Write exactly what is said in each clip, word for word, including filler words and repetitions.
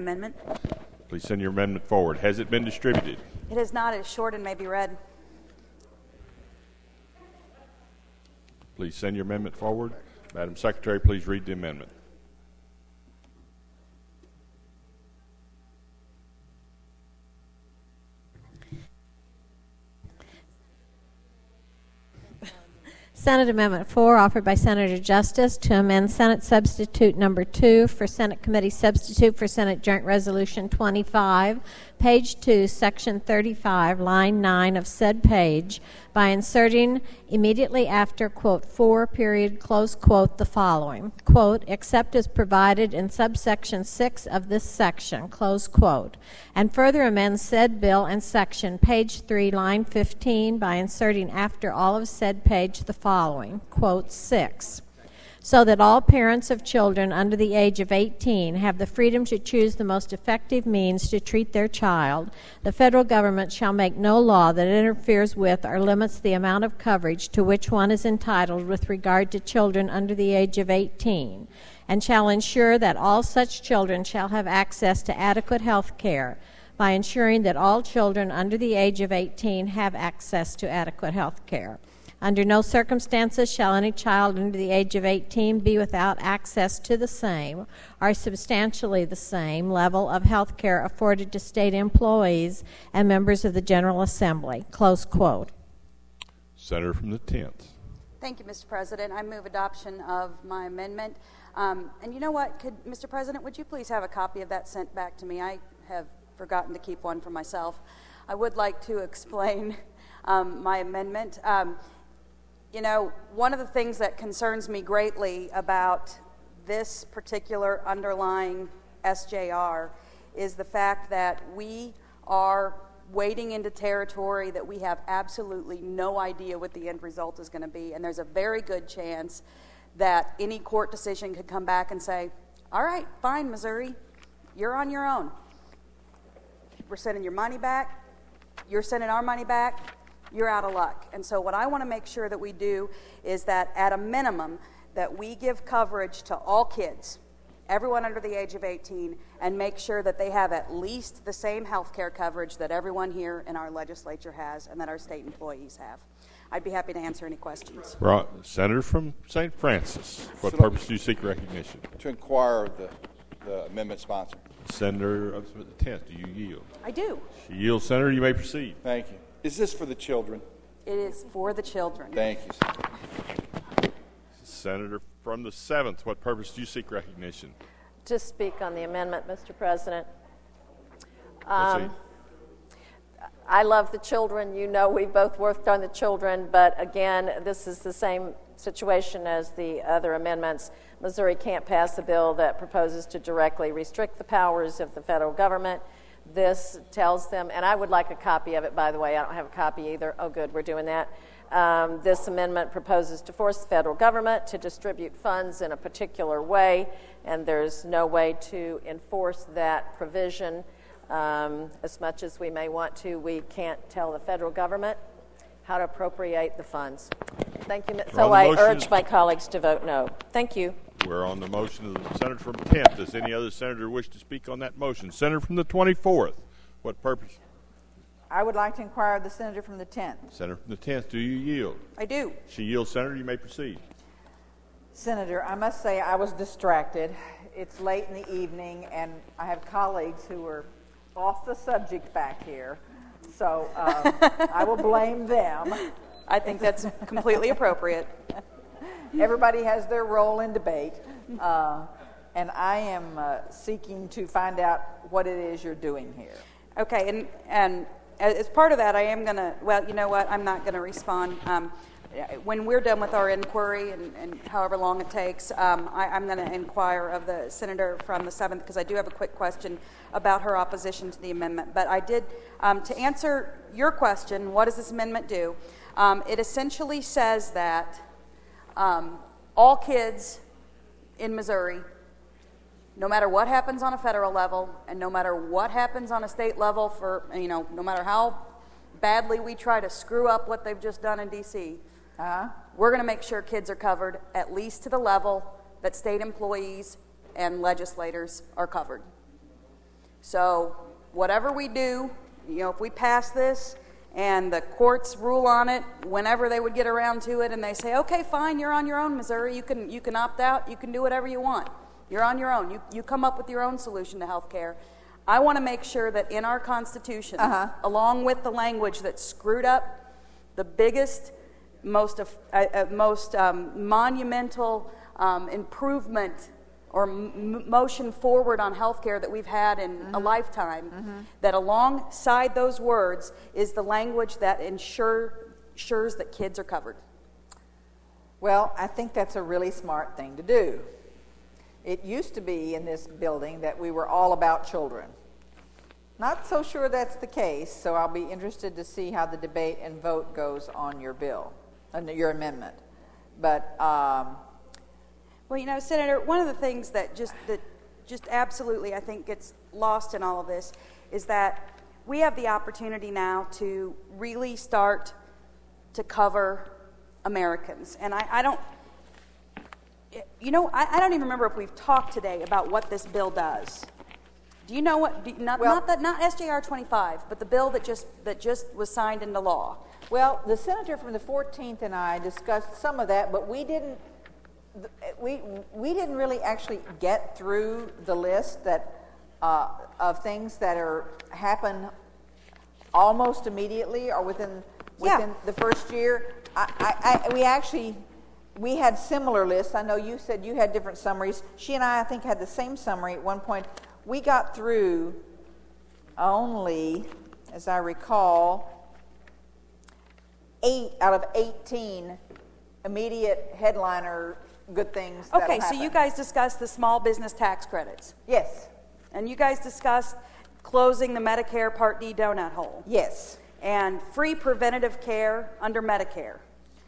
amendment. Please send your amendment forward. Has it been distributed? It is not. It is short and may be read. Please send your amendment forward. Madam Secretary, please read the amendment. Senate Amendment four, offered by Senator Justice, to amend Senate Substitute Number two for Senate Committee Substitute for Senate Joint Resolution twenty-five, page two, section thirty-five, line nine of said page, by inserting immediately after, quote, four, period, close quote, the following, quote, except as provided in subsection six of this section, close quote, and further amend said bill and section, page three, line fifteen, by inserting after all of said page the following, quote, six, so that all parents of children under the age of eighteen have the freedom to choose the most effective means to treat their child, the federal government shall make no law that interferes with or limits the amount of coverage to which one is entitled with regard to children under the age of eighteen, and shall ensure that all such children shall have access to adequate health care by ensuring that all children under the age of eighteen have access to adequate health care. Under no circumstances shall any child under the age of eighteen be without access to the same or substantially the same level of health care afforded to state employees and members of the General Assembly. Close quote. Senator from the tenth. Thank you, Mister President. I move adoption of my amendment. Um, and you know what, could, Mister President, would you please have a copy of that sent back to me? I have forgotten to keep one for myself. I would like to explain um, my amendment. Um, You know, one of the things that concerns me greatly about this particular underlying S J R is the fact that we are wading into territory that we have absolutely no idea what the end result is going to be. And there's a very good chance that any court decision could come back and say, all right, fine, Missouri, you're on your own. We're sending your money back. You're sending our money back. You're out of luck. And so what I want to make sure that we do is that at a minimum that we give coverage to all kids, everyone under the age of eighteen, and make sure that they have at least the same health care coverage that everyone here in our legislature has and that our state employees have. I'd be happy to answer any questions. Right. Senator from Saint Francis. What Should purpose I, do you seek recognition? To inquire of the, the amendment sponsor. Senator of the tenth, do you yield? I do. She yields. Senator, you may proceed. Thank you. Is this for the children? It is for the children. Thank you, sir. Senator from the seventh, what purpose do you seek recognition? To speak on the amendment, Mister President. Proceed. Um, I love the children. You know we both worked on the children, but again, this is the same situation as the other amendments. Missouri can't pass a bill that proposes to directly restrict the powers of the federal government. This tells them, and I would like a copy of it, by the way. I don't have a copy either. Oh, good, we're doing that. Um, this amendment proposes to force the federal government to distribute funds in a particular way, and there's no way to enforce that provision. Um, as much as we may want to, we can't tell the federal government how to appropriate the funds. Thank you. So I urge my colleagues to vote no. Thank you. We're on the motion of the Senator from the tenth. Does any other senator wish to speak on that motion? Senator from the twenty-fourth. What purpose? I would like to inquire of the senator from the tenth. Senator from the tenth, do you yield? I do. She yields. Senator, you may proceed. Senator, I must say I was distracted. It's late in the evening, and I have colleagues who are off the subject back here, so um, I will blame them. I think that's completely appropriate. Everybody has their role in debate, uh, and I am uh, seeking to find out what it is you're doing here. Okay, and, and as part of that, I am going to, well, you know what, I'm not going to respond. Um, when we're done with our inquiry, and, and however long it takes, um, I, I'm going to inquire of the senator from the seventh, because I do have a quick question about her opposition to the amendment. But I did, um, to answer your question, what does this amendment do? Um, it essentially says that Um, all kids in Missouri, no matter what happens on a federal level and no matter what happens on a state level, for, you know, no matter how badly we try to screw up what they've just done in D C, uh-huh. we're going to make sure kids are covered at least to the level that state employees and legislators are covered. So whatever we do, you know, if we pass this and the courts rule on it whenever they would get around to it, and they say, okay, fine, you're on your own, Missouri. You can you can opt out. You can do whatever you want. You're on your own. You you come up with your own solution to health care. I want to make sure that in our Constitution, Uh-huh. along with the language that screwed up the biggest, most uh, uh, most um, monumental um, improvement or m- motion forward on health care that we've had in mm-hmm. a lifetime, mm-hmm. that alongside those words is the language that ensure, ensures that kids are covered. Well, I think that's a really smart thing to do. It used to be in this building that we were all about children. Not so sure that's the case, so I'll be interested to see how the debate and vote goes on your bill, on your amendment. But um, well, you know, Senator, one of the things that just that just absolutely I think gets lost in all of this is that we have the opportunity now to really start to cover Americans, and I, I don't. You know, I, I don't even remember if we've talked today about what this bill does. Do you know what? Do, not well, not that not S J R twenty-five, but the bill that just that just was signed into law. Well, the senator from the fourteenth and I discussed some of that, but we didn't. We we didn't really actually get through the list that uh, of things that are happen almost immediately or within within Yeah. the first year. I, I, I we actually. We had similar lists. I know you said you had different summaries. She and I, I think, had the same summary at one point. We got through only, as I recall, eight out of eighteen immediate headliner good things. Okay, so you guys discussed the small business tax credits. Yes. And you guys discussed closing the Medicare Part D donut hole. Yes. And free preventative care under Medicare.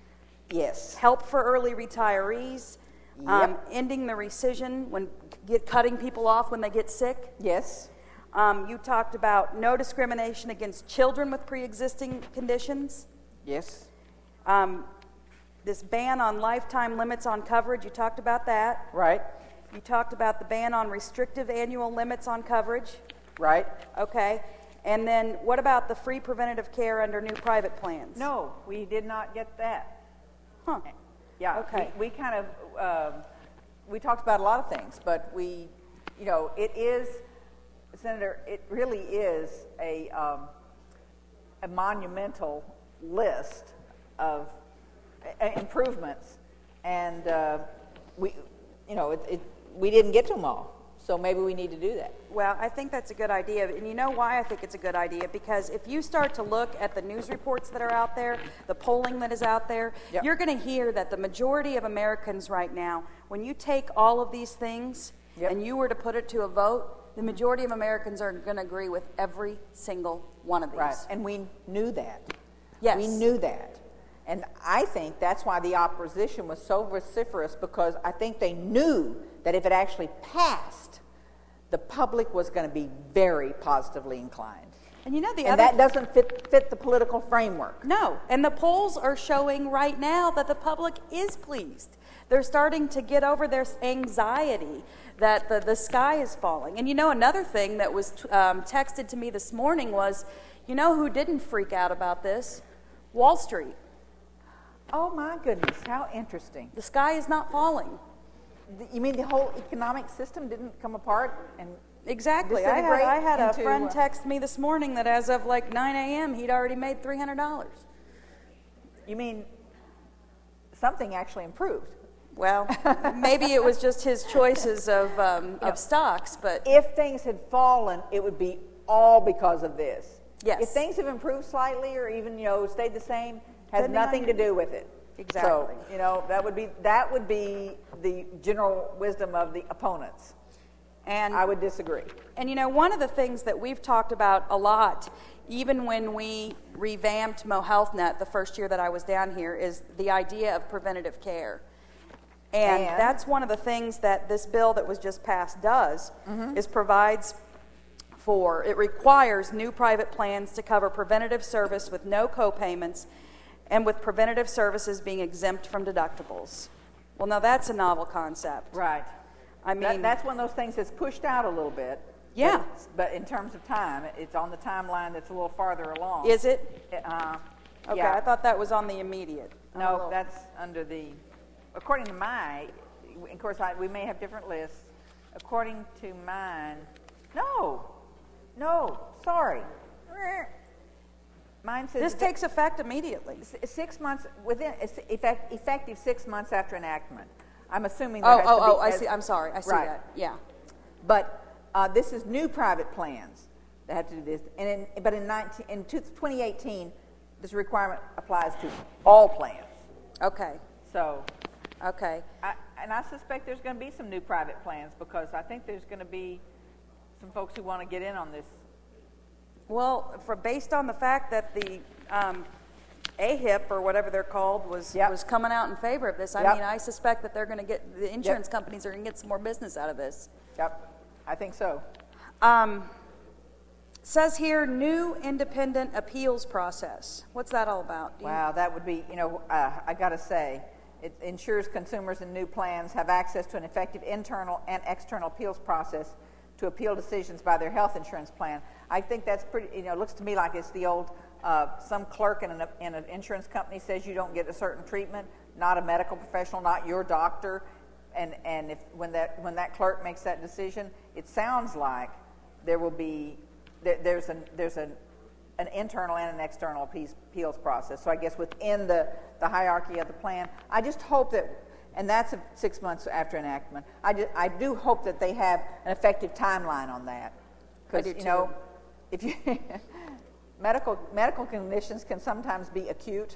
Yes. Help for early retirees, um, Yep. ending the rescission when get cutting people off when they get sick. Yes. Um, you talked about no discrimination against children with pre-existing conditions. Yes. Um, this ban on lifetime limits on coverage, you talked about that. Right. You talked about the ban on restrictive annual limits on coverage. Right. Okay. And then what about the free preventative care under new private plans? No, we did not get that. Huh. Yeah. Okay. We, we kind of um, we talked about a lot of things, but we, you know, it is, Senator, it really is a um, a monumental list of uh, improvements, and uh, we, you know, it, it, we didn't get to them all. So maybe we need to do that. Well, I think that's a good idea. And you know why I think it's a good idea? Because if you start to look at the news reports that are out there, the polling that is out there, Yep. you're going to hear that the majority of Americans right now, when you take all of these things Yep. and you were to put it to a vote, the majority of Americans are going to agree with every single one of these. Right. And we knew that. Yes. We knew that. And I think that's why the opposition was so vociferous, because I think they knew that if it actually passed, the public was going to be very positively inclined. And you know the And other that doesn't fit, fit the political framework. No, and the polls are showing right now that the public is pleased. They're starting to get over their anxiety that the, the sky is falling. And you know, another thing that was um, texted to me this morning was, you know who didn't freak out about this? Wall Street. Oh, my goodness. How interesting. The sky is not falling. The- You mean the whole economic system didn't come apart? And Exactly. I had, disintegrate I had a into, friend uh, text me this morning that as of like nine a.m., he'd already made three hundred dollars. you mean something actually improved? Well, maybe it was just his choices of, um, of stocks, but If things had fallen, it would be all because of this. Yes. If things have improved slightly or even, you know, stayed the same, has Depending on nothing your- to do with it. Exactly. So, you know, that would be that would be the general wisdom of the opponents. and I would disagree. And you know, one of the things that we've talked about a lot, even when we revamped MoHealthNet the first year that I was down here, is the idea of preventative care. And, And? that's one of the things that this bill that was just passed does, Mm-hmm. is provides for, it requires new private plans to cover preventative service with no co-payments and with preventative services being exempt from deductibles. Well, now that's a novel concept. Right. I mean, That, that's one of those things that's pushed out a little bit. Yeah. But, it's- but in terms of time, it's on the timeline that's a little farther along. Is it? Uh, Okay, yeah. I thought that was on the immediate. I'm a No, little- that's under the, according to my, of course, I, we may have different lists. According to mine, no, no, sorry. Mine says This that takes effect immediately. s- six months, within, it's effect, effective six months after enactment. I'm assuming Oh, there has to oh, be. oh, I as- see, I'm sorry, I see Right. that, yeah. But uh, this is new private plans that have to do this. And in, but in, nineteen, in two, twenty eighteen, this requirement applies to all plans. Okay, So, okay. I, and I suspect there's going to be some new private plans because I think there's going to be some folks who want to get in on this. Well, for, based on the fact that the um, A H I P, or whatever they're called, was, Yep. was coming out in favor of this, I Yep. mean, I suspect that they're going to get, the insurance companies are going to get some more business out of this. Yep, I think so. Um, says here, new independent appeals process. What's that all about? Do you- Wow, that would be, you know, uh, I got to say, it ensures consumers in new plans have access to an effective internal and external appeals process to appeal decisions by their health insurance plan. I think that's pretty, you know, it looks to me like it's the old, uh, some clerk in an, in an insurance company says you don't get a certain treatment, not a medical professional, not your doctor, and, and if when that, when that clerk makes that decision, it sounds like there will be, there, there's, an, there's an, an internal and an external appeals, appeals process. So I guess within the, the hierarchy of the plan, I just hope that, and that's a, six months after enactment, I, just, I do hope that they have an effective timeline on that. I do you too. know, if you medical medical conditions can sometimes be acute.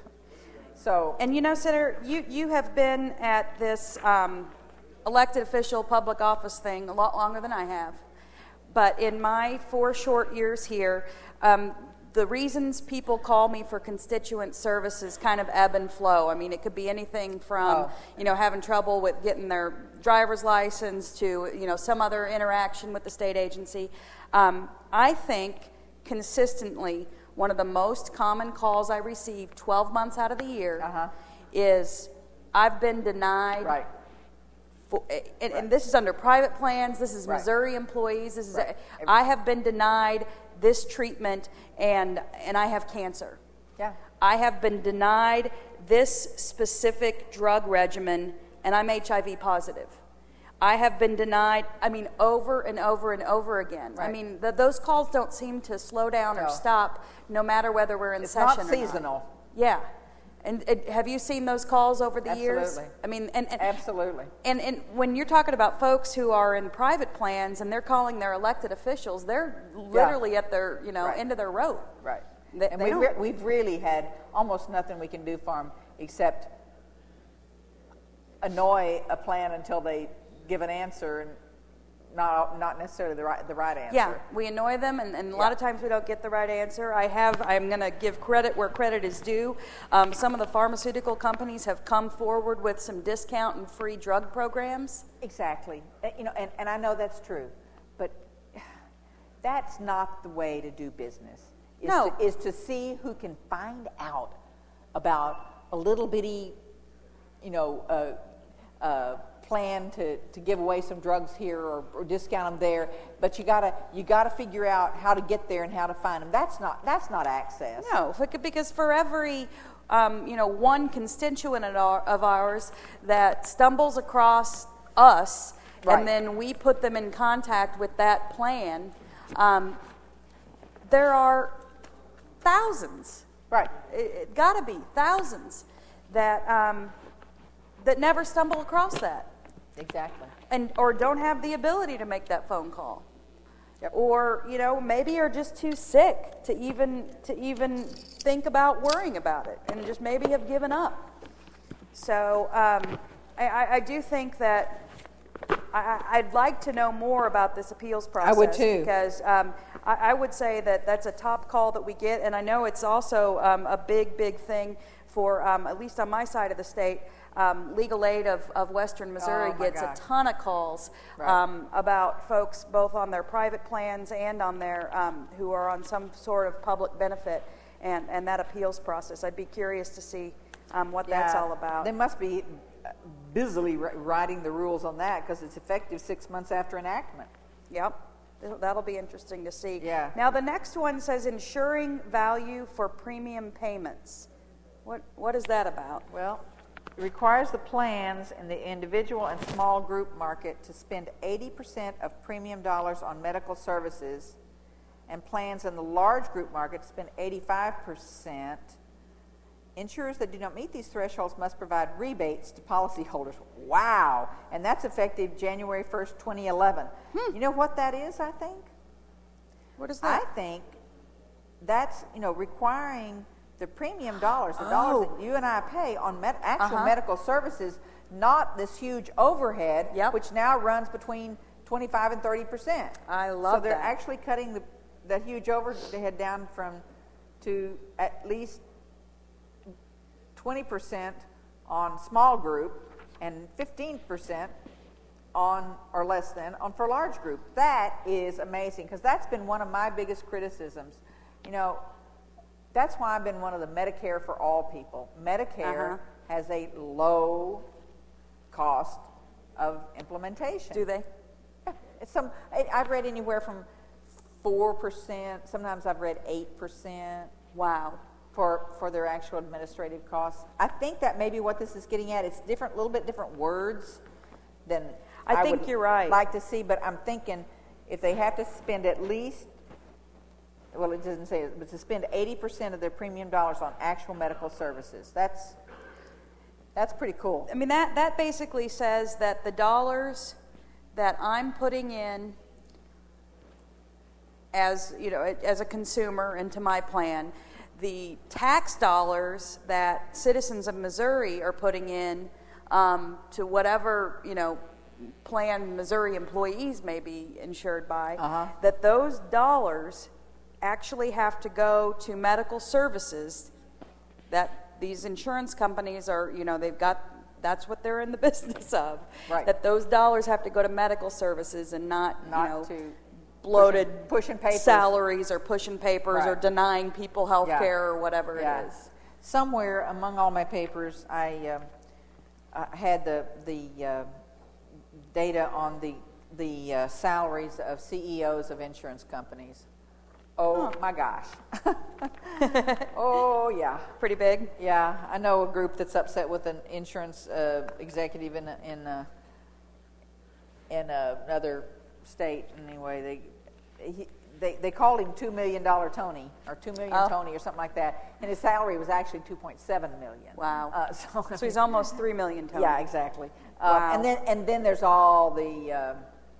So And you know, Senator, you, you have been at this um, elected official public office thing a lot longer than I have. But in my four short years here, um, the reasons people call me for constituent services kind of ebb and flow. I mean, it could be anything from, Oh. you know, having trouble with getting their driver's license to, you know, some other interaction with the state agency. Um, I think consistently one of the most common calls I receive twelve months out of the year Uh-huh. is I've been denied. right, For, and, and this is under private plans. This is Right. Missouri employees. This is Right. I have been denied this treatment, and and I have cancer. yeah, I have been denied this specific drug regimen, and I'm H I V positive. I have been denied, I mean, over and over and over again. I Right. mean, the, those calls don't seem to slow down or No. stop, no matter whether we're in It's session not or not. seasonal. Yeah. And, and have you seen those calls over the years? Absolutely. I mean, and, and absolutely. and, and when you're talking about folks who are in private plans and they're calling their elected officials, they're literally at their, you know, Right. end of their rope. Right. They- and they we've, don't- re- we've really had almost nothing we can do for them except annoy a plan until they give an answer and not not necessarily the right the right answer. Yeah, we annoy them, and, and a lot Yeah. of times we don't get the right answer. I have, I'm going to give credit where credit is due. Um, some of the pharmaceutical companies have come forward with some discount and free drug programs. Exactly. Uh, You know, and, and I know that's true, but that's not the way to do business. Is No. To, is to see who can find out about a little bitty, you know, uh, uh, plan to, to give away some drugs here or, or discount them there. But you gotta you gotta figure out how to get there and how to find them. That's not that's not access. No, if it could- because for every, um, you know, one constituent of our- of ours that stumbles across us, Right. and then we put them in contact with that plan, um, there are thousands. Right. It, it got to be thousands that um, that never stumble across that, Exactly. and or don't have the ability to make that phone call. Yep. Or, you know, maybe are just too sick to even to even think about worrying about it, and just maybe have given up. So um, I, I, I do think that I, I'd like to know more about this appeals process. would too. Because um, I, I would say that that's a top call that we get, and I know it's also um, a big, big thing for, um, at least on my side of the state, um, Legal Aid of, of Western Missouri Oh, my gets gosh. a ton of calls Right. um, about folks both on their private plans and on their um, who are on some sort of public benefit, and, and that appeals process. I'd be curious to see um, what that's Yeah, all about. They must be uh, busily ri- writing the rules on that because it's effective six months after enactment. Yep. That'll be interesting to see. Yeah. Now, the next one says ensuring value for premium payments. What What is that about? Well, it requires the plans in the individual and small group market to spend eighty percent of premium dollars on medical services, and plans in the large group market to spend eighty-five percent. Insurers that do not meet these thresholds must provide rebates to policyholders. Wow. And that's effective January first, twenty eleven. Hmm. You know what that is, I think? What is that? I think that's, you know, requiring the premium dollars, the oh. dollars that you and I pay on med- actual uh-huh. medical services, not this huge overhead, yep. which now runs between twenty-five and thirty percent. I love that. So they're that. actually cutting the that huge overhead down from to at least twenty percent on small group and fifteen percent on, or less than, on for large group. That is amazing, because that's been one of my biggest criticisms. You know, that's why I've been one of the Medicare for all people. Medicare uh-huh. has a low cost of implementation. Do they? It's some, I've read anywhere from four percent, sometimes I've read eight percent. Wow. For, for their actual administrative costs. I think that may be what this is getting at. It's different, a little bit different words than I, I think would you're right. like to see, but I'm thinking if they have to spend at least, well, it doesn't say it, but to spend eighty percent of their premium dollars on actual medical services. That's that's pretty cool. I mean, that, that basically says that the dollars that I'm putting in as, you know, as a consumer into my plan, the tax dollars that citizens of Missouri are putting in um, to whatever, you know, plan Missouri employees may be insured by, uh-huh. that those dollars actually have to go to medical services that these insurance companies are, you know, they've got, that's what they're in the business of. Right. That those dollars have to go to medical services and not, not you know, to bloated pushing, pushing papers. salaries or pushing papers right. or denying people health yeah. care or whatever yeah. it is. Somewhere among all my papers, I, uh, I had the the uh, data on the the uh, salaries of C E Os of insurance companies. Oh huh. my gosh! Oh yeah, pretty big. Yeah, I know a group that's upset with an insurance uh, executive in in uh, in uh, another state. Anyway, they. He, they, they called him two million dollar Tony, or two million oh. Tony, or something like that, and his salary was actually two point seven million. Wow! Uh, so, so he's almost three million Tony. Yeah, exactly. Wow. Uh, and then and then there's all the, uh,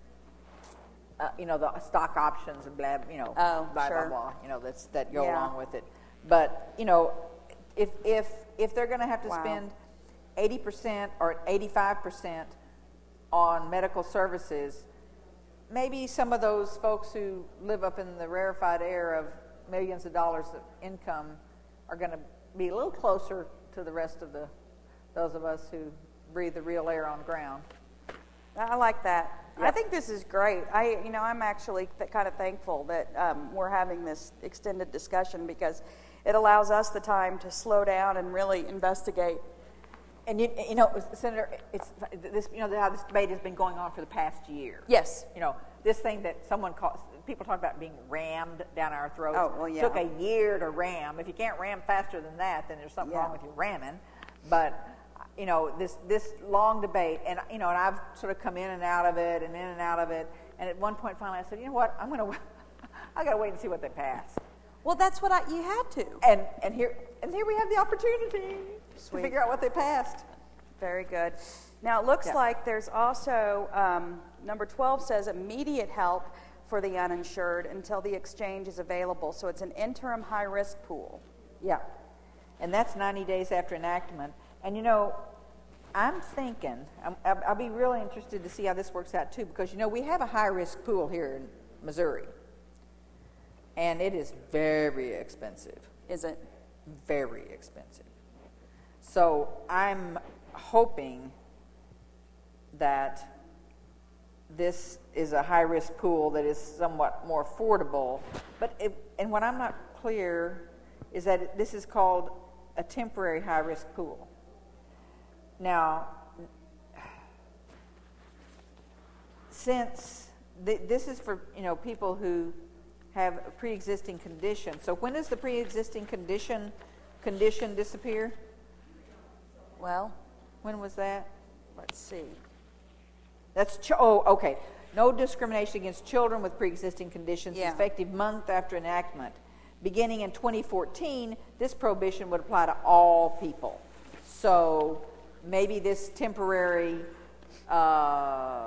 uh, you know, the stock options and blah, you know, oh, blah sure. blah blah, you know, that's that go yeah. along with it. But you know, if if if they're going to have to wow. spend eighty percent or eighty-five percent on medical services, maybe some of those folks who live up in the rarefied air of millions of dollars of income are going to be a little closer to the rest of the those of us who breathe the real air on the ground. I like that. Yep. I think this is great. I, you know, I'm actually th- kind of thankful that um, we're having this extended discussion, because it allows us the time to slow down and really investigate. And you, you know, Senator, it's this. You know how this debate has been going on for the past year. Yes. You know, this thing that someone calls, people talk about being rammed down our throats. Oh, well, yeah. Took a year to ram. If you can't ram faster than that, then there's something yeah. wrong with your ramming. But you know, this this long debate, and you know, and I've sort of come in and out of it, and in and out of it. And at one point, finally, I said, you know what? I'm going to, I got to wait and see what they pass. Well, that's what I, you had to. And and here and here we have the opportunity Sweet. to figure out what they passed. Very good. Now, it looks yeah. like there's also, um, number twelve says immediate help for the uninsured until the exchange is available. So it's an interim high-risk pool. Yeah. And that's ninety days after enactment. And, you know, I'm thinking, I'm, I'll be really interested to see how this works out, too, because, you know, we have a high-risk pool here in Missouri. And it is very expensive. Is it? Very expensive. So I'm hoping that this is a high-risk pool that is somewhat more affordable. But it, and what I'm not clear is that it, this is called a temporary high-risk pool. Now, since th- this is for, you know, people who have a pre-existing condition. So when does the pre-existing condition condition disappear? Well, When was that? let's see. That's ch- oh, okay. No discrimination against children with pre-existing conditions Yeah. effective month after enactment. Beginning in twenty fourteen, this prohibition would apply to all people. So maybe this temporary. Uh,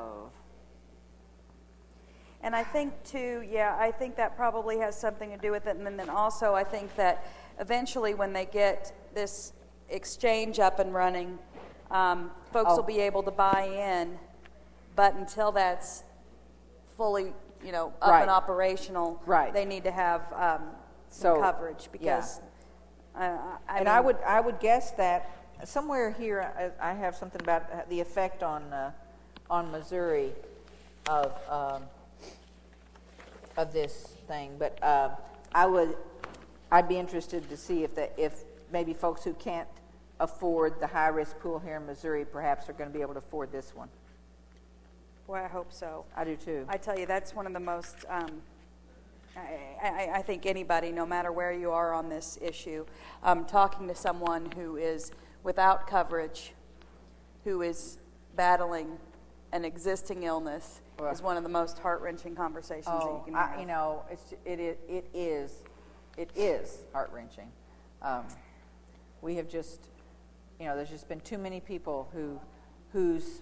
And I think too, yeah, I think that probably has something to do with it. And then, then also, I think that eventually, when they get this exchange up and running, um, folks Oh. will be able to buy in. But until that's fully, you know, up Right. and operational, Right. they need to have um, So, some coverage because. Uh, I and mean, I would I would guess that somewhere here I, I have something about the effect on uh, on Missouri of um, of this thing, but uh, I would I'd be interested to see if the, if maybe folks who can't afford the high risk pool here in Missouri perhaps are going to be able to afford this one. Boy, I hope so. I do too. I tell you, that's one of the most. Um, I, I, I think anybody, no matter where you are on this issue, um, talking to someone who is without coverage, who is battling an existing illness, Well, is one of the most heart-wrenching conversations that you Oh, can have. I, you know, it's, it, it, it is, it is heart-wrenching. Um, we have just, you know, there's just been too many people who, whose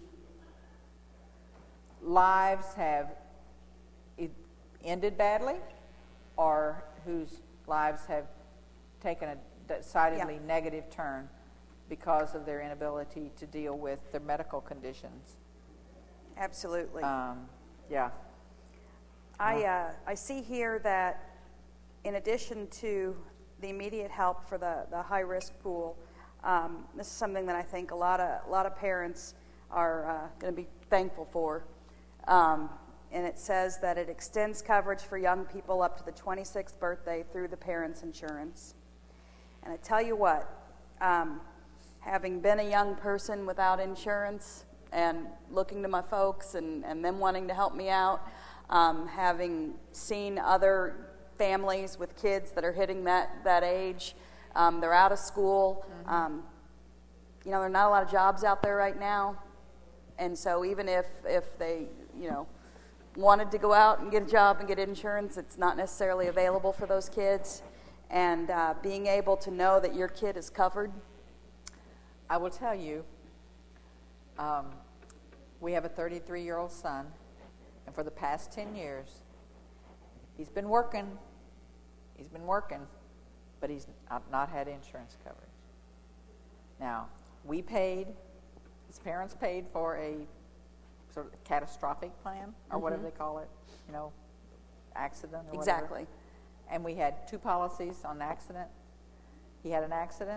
lives have e- ended badly, or whose lives have taken a decidedly Yeah. negative turn because of their inability to deal with their medical conditions. Absolutely. Um, yeah. I, uh, I see here that in addition to the immediate help for the, the high-risk pool, um, this is something that I think a lot of, a lot of parents are uh, going to be thankful for. Um, and it says that it extends coverage for young people up to the twenty-sixth birthday through the parents' insurance. And I tell you what, um, having been a young person without insurance and looking to my folks and, and them wanting to help me out, um, having seen other families with kids that are hitting that, that age, um, they're out of school. Mm-hmm. Um, you know, there are not a lot of jobs out there right now. And so even if, if they, you know, wanted to go out and get a job and get insurance, it's not necessarily available for those kids. And uh, being able to know that your kid is covered. I will tell you, um, we have a thirty-three-year-old son, and for the past ten years, he's been working, he's been working, but he's not, not had insurance coverage. Now, we paid, his parents paid for a sort of catastrophic plan, or Mm-hmm. whatever they call it, you know, accident or Exactly. whatever. And we had two policies on accident. He had an accident.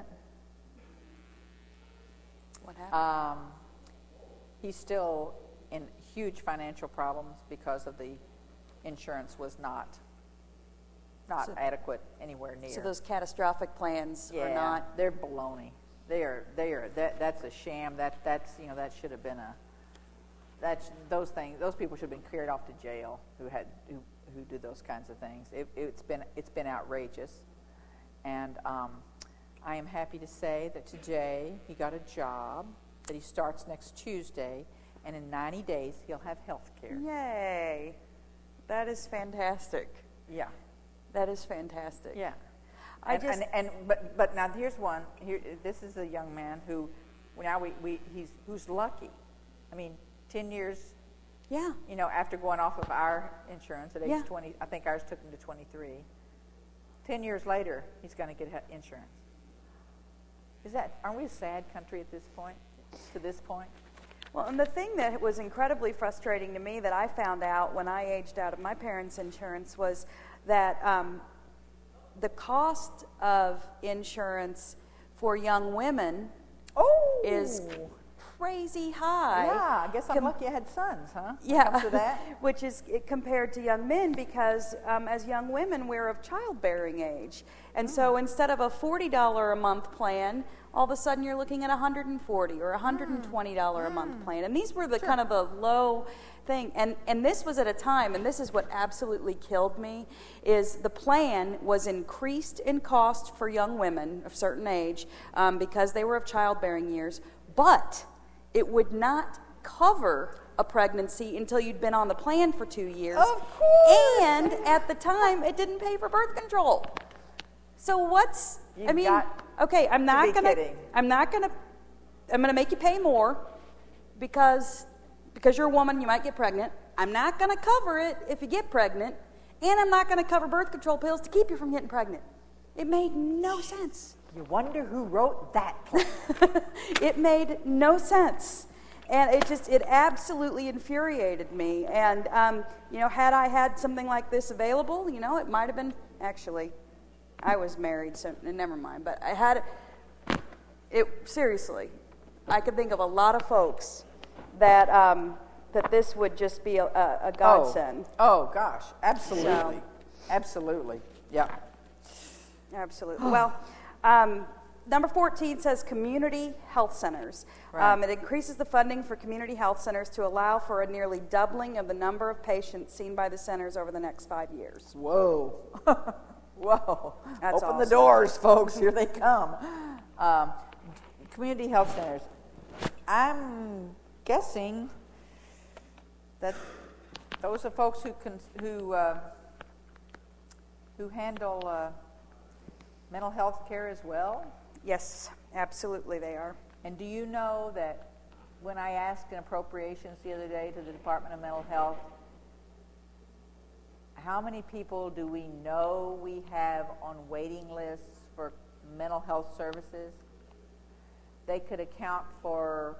What happened? Um, he's still in huge financial problems because of the insurance was not not So- adequate anywhere near. So those catastrophic plans yeah, are not. they're baloney. They are they are that that's a sham. That that's you know that should have been a that's those things. Those people should have been carried off to jail who had who who do those kinds of things. It, it's been it's been outrageous, and um, I am happy to say that today he got a job that he starts next Tuesday, and in ninety days he'll have health care. Yay! That is fantastic. Yeah, That is fantastic. yeah. I and, just- and, and but but now here's one. Here, this is a young man who now we, we he's who's lucky. I mean, ten years. Yeah. You know, after going off of our insurance at age Yeah. twenty, I think ours took him to twenty-three. Ten years later, he's going to get he- insurance. Is that? Aren't we a sad country at this point? To this point? Well, and the thing that was incredibly frustrating to me that I found out when I aged out of my parents' insurance was that um, the cost of insurance for young women Oh, is crazy high. yeah. I guess I'm com- lucky I had sons, huh? When it Yeah, comes to that. which is it compared to young men because um, as young women we're of childbearing age, and so instead of a forty dollar a month plan, all of a sudden you're looking at a hundred and forty or a hundred and twenty dollar a month plan, and these were the kind of the low. thing. And, and this was at a time, and this is what absolutely killed me, is the plan was increased in cost for young women of certain age um, because they were of childbearing years, but it would not cover a pregnancy until you'd been on the plan for two years. Of course. And at the time, it didn't pay for birth control. So what's, You've I mean, got okay, I'm to not be gonna, kidding. I'm not gonna, I'm gonna make you pay more because because you're a woman, you might get pregnant. I'm not going to cover it if you get pregnant, and I'm not going to cover birth control pills to keep you from getting pregnant. It made no sense. You wonder who wrote that plan. It made no sense. And it just, it absolutely infuriated me. And, um, you know, had I had something like this available, you know, it might have been, actually, I was married, so never mind. But I had it, it seriously, I could think of a lot of folks that um, that this would just be a, a, a godsend. Oh, oh gosh, absolutely, So- absolutely, yeah. Absolutely. Well, um, number fourteen says community health centers. Right. Um, it increases the funding for community health centers to allow for a nearly doubling of the number of patients seen by the centers over the next five years. Whoa, whoa! That's Open the awesome. doors, folks. Here they come. Um, community health centers. I'm guessing that those are folks who can, who uh, who handle uh, mental health care as well. Yes, absolutely they are. And do you know that when I asked in appropriations the other day to the Department of Mental Health, how many people do we know we have on waiting lists for mental health services? They could account for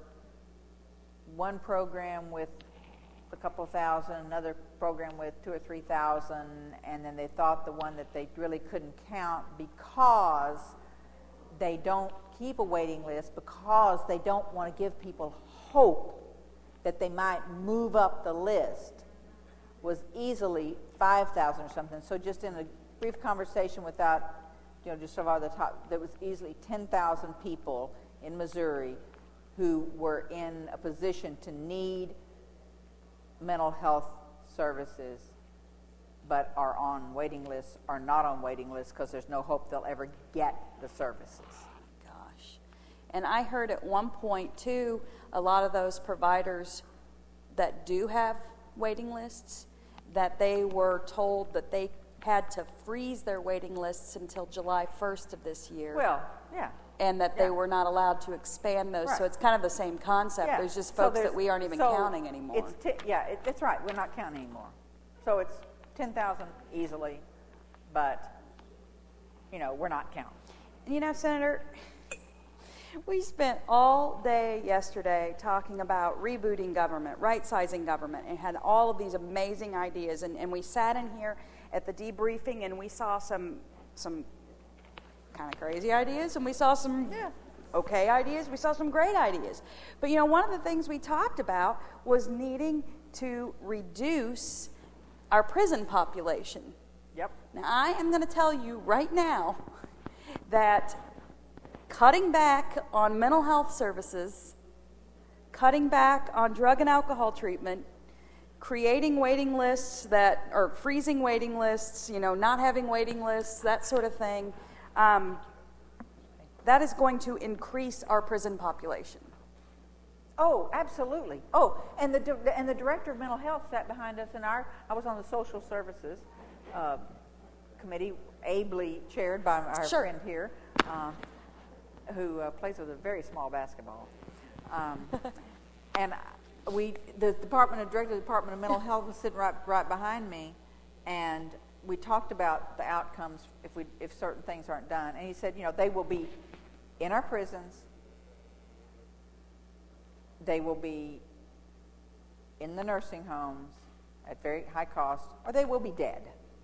one program with a couple thousand, another program with two or three thousand, and then they thought the one that they really couldn't count because they don't keep a waiting list, because they don't want to give people hope that they might move up the list, was easily five thousand or something. So just in a brief conversation without, you know, just sort of off the top, there was easily ten thousand people in Missouri who were in a position to need mental health services but are on waiting lists, are not on waiting lists because there's no hope they'll ever get the services. Gosh. And I heard at one point, too, a lot of those providers that do have waiting lists, that they were told that they had to freeze their waiting lists until July first of this year. Well, yeah. And that yeah. they were not allowed to expand those. Right. So it's kind of the same concept. Yeah. There's just So folks there's- that we aren't even so counting anymore. It's t- yeah, it, that's right. We're not counting anymore. So it's ten thousand easily, but, you know, we're not counting. You know, Senator, we spent all day yesterday talking about rebooting government, right-sizing government, and had all of these amazing ideas. And, and we sat in here at the debriefing, and we saw some some kind of crazy ideas, and we saw some Yeah. okay ideas. We saw some great ideas. But, you know, one of the things we talked about was needing to reduce our prison population. Yep. Now, I am going to tell you right now that cutting back on mental health services, cutting back on drug and alcohol treatment, creating waiting lists that, or freezing waiting lists, you know, not having waiting lists, that sort of thing, um, that is going to increase our prison population. Oh, absolutely. Oh, and the di- and the director of mental health sat behind us in our. I was on the social services uh, committee, ably chaired by our Sure. friend here, uh, who uh, plays with a very small basketball. Um, and we, the department of director of the Department of Mental Health was sitting right right behind me, and we talked about the outcomes if we if certain things aren't done. And he said, you know, they will be in our prisons. They will be in the nursing homes at very high cost, or they will be dead.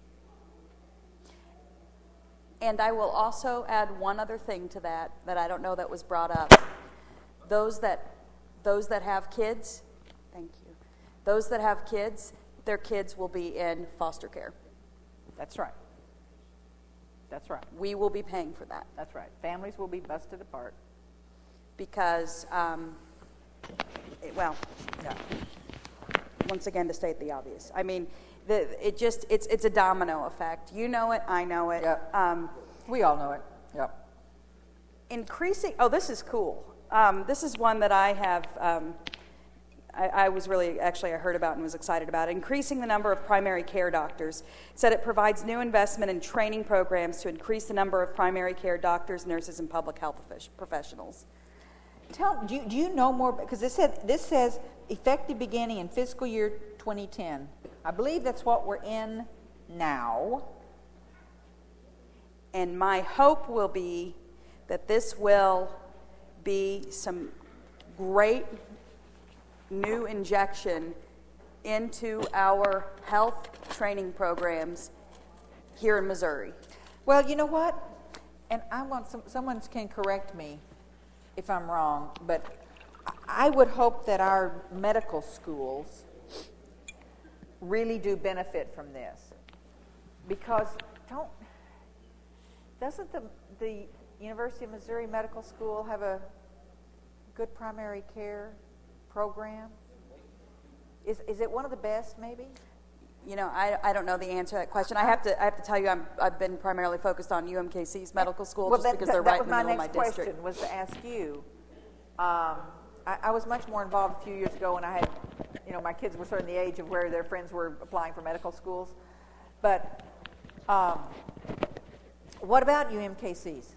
And I will also add one other thing to that that I don't know that was brought up. Those that those that have kids, thank you. Those that have kids, their kids will be in foster care. That's right. That's right. We will be paying for that That's right. Families will be busted apart. because, um, it, well, Yeah. once again, to state the obvious. I mean, the, it just, it's, it's a domino effect. You know it, I know it. Yep. Um, We all know it. Yep. increasing, oh, this is cool. Um, this is one that I have, um, I, I was really, actually I heard about and was excited about. Increasing the number of primary care doctors. It said it provides new investment in training programs to increase the number of primary care doctors, nurses, and public health professionals. Tell, do you, do you know more? Because this said this says effective beginning in fiscal year twenty ten. I believe that's what we're in now. And my hope will be that this will be some great new injection into our health training programs here in Missouri. Well, you know what? And I want some, someone can correct me if I'm wrong, but I would hope that our medical schools really do benefit from this, because don't doesn't the the University of Missouri Medical School have a good primary care program? Is is it one of the best, maybe? You know, I, I don't know the answer to that question. I have to I have to tell you, I'm, I've been primarily focused on U M K C's medical school, well, just that, because that, they're that right in the middle of my was my next district. question, was to ask you. Um, I, I was much more involved a few years ago when I had, you know, my kids were sort of in the age of where their friends were applying for medical schools. But um, what about U M K C's?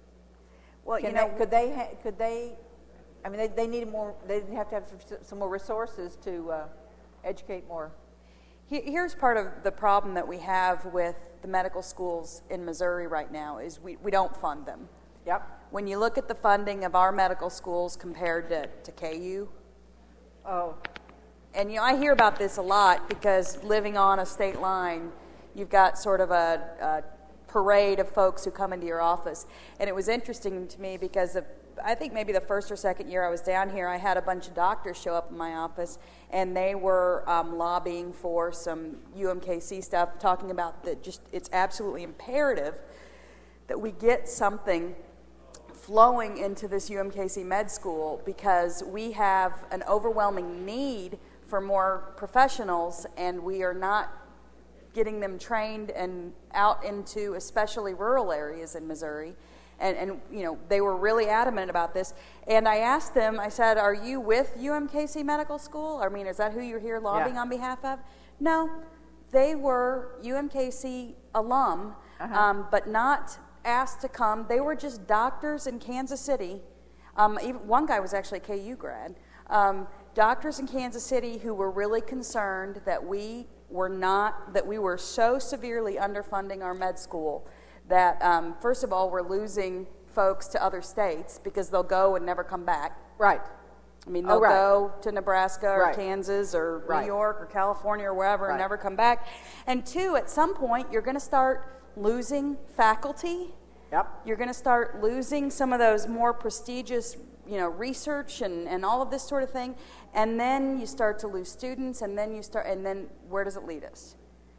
Well, Can you know, they, could they ha- could they? I mean, they, they needed more. They didn't have to have some more resources to uh, educate more. here's part of the problem that we have with the medical schools in Missouri right now is we, we don't fund them. Yep. When you look at the funding of our medical schools compared to, to K U, Oh. and you know, I hear about this a lot because living on a state line, you've got sort of a, a parade of folks who come into your office. And it was interesting to me because of, I think maybe the first or second year I was down here, I had a bunch of doctors show up in my office, and they were um, lobbying for some U M K C stuff, talking about that just it's absolutely imperative that we get something flowing into this U M K C med school because we have an overwhelming need for more professionals, and we are not getting them trained and out into especially rural areas in Missouri. And, and, you know, they were really adamant about this. And I asked them, I said, are you with U M K C Medical School? I mean, is that who you're here lobbying Yeah. on behalf of? No, they were U M K C alum, Uh-huh. um, but not asked to come. They were just doctors in Kansas City. Um, even one guy was actually a K U grad. Um, doctors in Kansas City who were really concerned that we were not, that we were so severely underfunding our med school that, um, first of all, we're losing folks to other states because they'll go and never come back. Right. I mean, Oh, they'll right. go to Nebraska or Right. Kansas or Right. New York or California or wherever Right. and never come back. And two, at some point, you're going to start losing faculty. Yep. You're going to start losing some of those more prestigious, you know, research and, and all of this sort of thing. And then you start to lose students, and then you start, and then where does it lead us?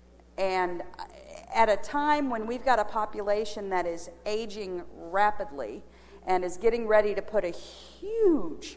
And at a time when we've got a population that is aging rapidly and is getting ready to put a huge,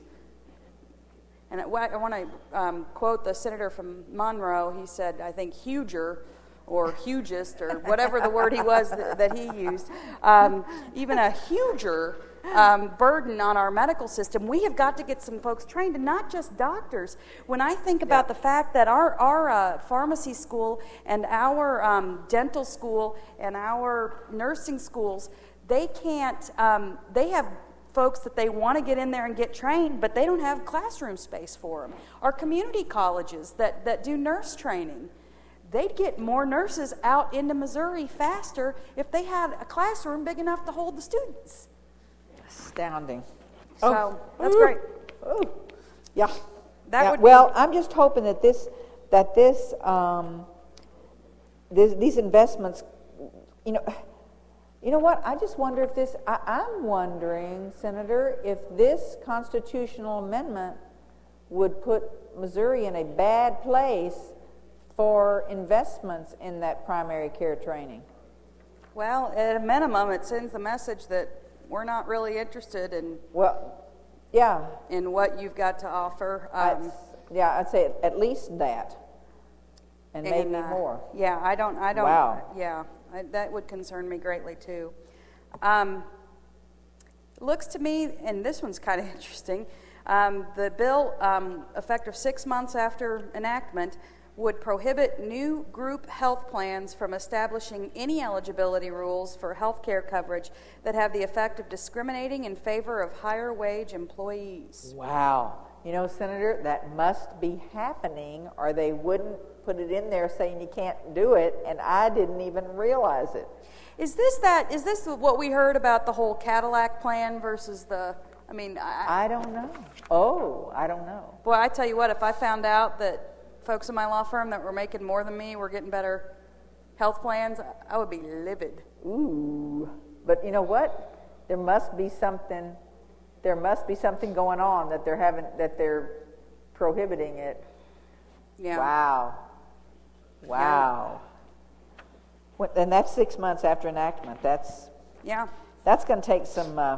and I, I want to um, quote the senator from Monroe. He said, I think, huger or hugest or whatever the word he was that, that he used, um, even a huger um, burden on our medical system. We have got to get some folks trained, and not just doctors. When I think about Yeah. the fact that our, our uh, pharmacy school and our um, dental school and our nursing schools, they can't, um, they have folks that they want to get in there and get trained, but they don't have classroom space for them. Our community colleges that, that do nurse training, they'd get more nurses out into Missouri faster if they had a classroom big enough to hold the students. Astounding. So that's Ooh. great. Ooh. Yeah. That Yeah. would well, be, I'm just hoping that this, that this, um, this, these investments, you know, you know what? I just wonder if this. I, I'm wondering, Senator, if this constitutional amendment would put Missouri in a bad place for investments in that primary care training. well, at a minimum, it sends the message that we're not really interested in Well, yeah. in what you've got to offer. Um, That's, Yeah, I'd say at least that, and, And, maybe uh, more. Yeah, I don't, I don't, Wow. yeah, I, that would concern me greatly too. Um, looks to me, and this one's kind of interesting, um, the bill, um, effective six months after enactment, would prohibit new group health plans from establishing any eligibility rules for health care coverage that have the effect of discriminating in favor of higher wage employees. Wow. You know, Senator, that must be happening, or they wouldn't put it in there saying you can't do it, and I didn't even realize it. Is this that? Is this what we heard about the whole Cadillac plan versus the? I mean, I, I don't know. Oh, I don't know. boy, I tell you what, if I found out that folks in my law firm that were making more than me were getting better health plans, I would be livid. Ooh. But you know what? There must be something. There must be something going on that they're having that they're prohibiting it. Yeah. Wow. Wow. What, and that's six months after enactment. That's Yeah. that's going to take some. Uh,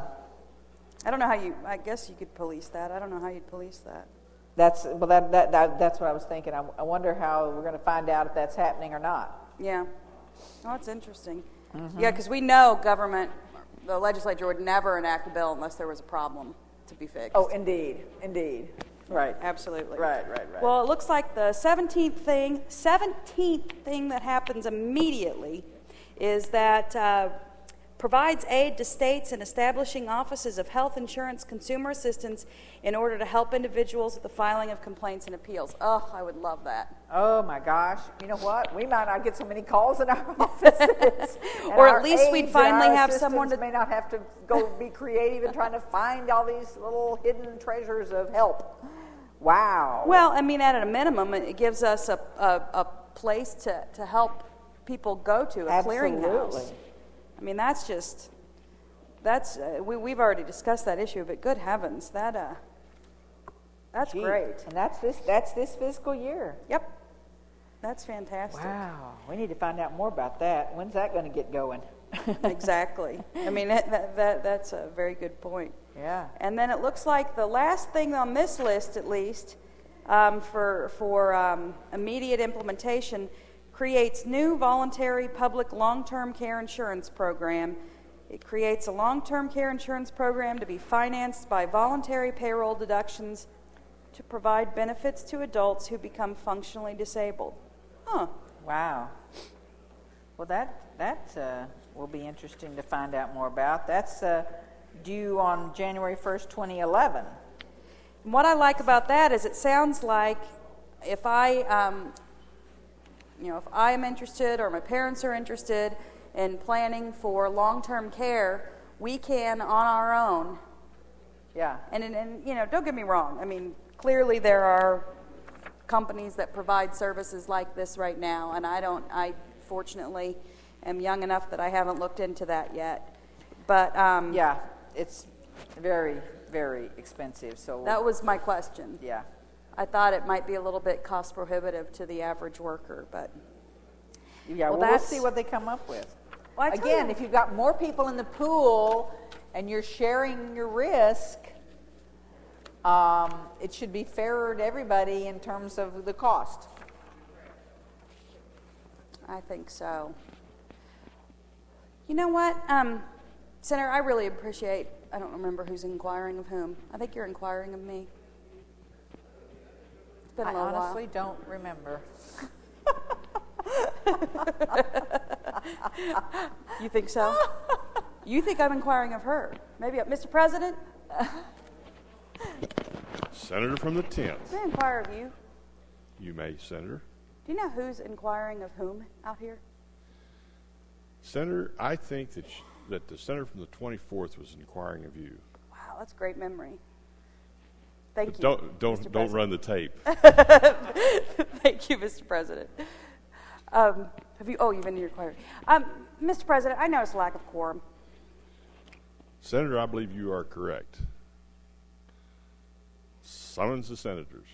I don't know how you. I guess you could police that. I don't know how you'd police that. that's well. That, that that that's what I was thinking. I, I wonder how we're going to find out if that's happening or not. Yeah. Oh, it's interesting. Mm-hmm. Yeah, because we know government, the legislature would never enact a bill unless there was a problem to be fixed. Oh, indeed, indeed. Right. Absolutely. Right. Right. Right. Well, it looks like the seventeenth thing, seventeenth thing that happens immediately is that uh, provides aid to states in establishing offices of health insurance consumer assistance in order to help individuals with the filing of complaints and appeals. Oh, I would love that. Oh my gosh! You know what? We might not get so many calls in our offices, And Or at our least we'd aides finally and our have someone assistants to- may not have to go be creative in trying to find all these little hidden treasures of help. Wow. Well, I mean, at a minimum, it gives us a, a, a place to, to help people go to, a clearinghouse. Absolutely. I mean, that's just, that's, uh, we, we've already discussed that issue, but good heavens, that, uh, that's Gee, great. And that's this. That's this fiscal year. Yep. That's fantastic. Wow. We need to find out more about that. When's that going to get going? Exactly. I mean, that, that, that, that's a very good point. Yeah. And then it looks like the last thing on this list, at least, um, for, for um, immediate implementation, creates new voluntary public long-term care insurance program. It creates a long-term care insurance program to be financed by voluntary payroll deductions to provide benefits to adults who become functionally disabled. Huh. Wow. Well, that that uh, will be interesting to find out more about. That's uh, due on January first, twenty eleven. And what I like about that is it sounds like if I, um, you know, if I am interested or my parents are interested in planning for long-term care, we can on our own. Yeah. And, and, and you know, don't get me wrong. I mean, clearly there are companies that provide services like this right now, and I don't. I fortunately am young enough that I haven't looked into that yet. But um, Yeah. It's very, very expensive. So that was my question. yeah. I thought it might be a little bit cost prohibitive to the average worker, but Yeah. Well, Well, we'll that's- see what they come up with. Well, I tell Again, you- if you've got more people in the pool and you're sharing your risk, um, it should be fairer to everybody in terms of the cost. I think so. You know what, um, Senator, I really appreciate, I don't remember who's inquiring of whom. I think you're inquiring of me. It's been a I little honestly don't remember. while. You think so? You think I'm inquiring of her. Maybe, uh, Mister President, Senator from the tenth. may I inquire of you? You may, Senator. Do you know who's inquiring of whom out here? Senator, I think that sh- that the senator from the twenty-fourth was inquiring of you. Wow, that's great memory. Thank But you. don't don't Mister don't President. run the tape. Thank you, Mister President. Um, have you? Oh, you've been inquiring. Um, Mister President, I noticed a lack of quorum. Senator, I believe you are correct. Summons the senators.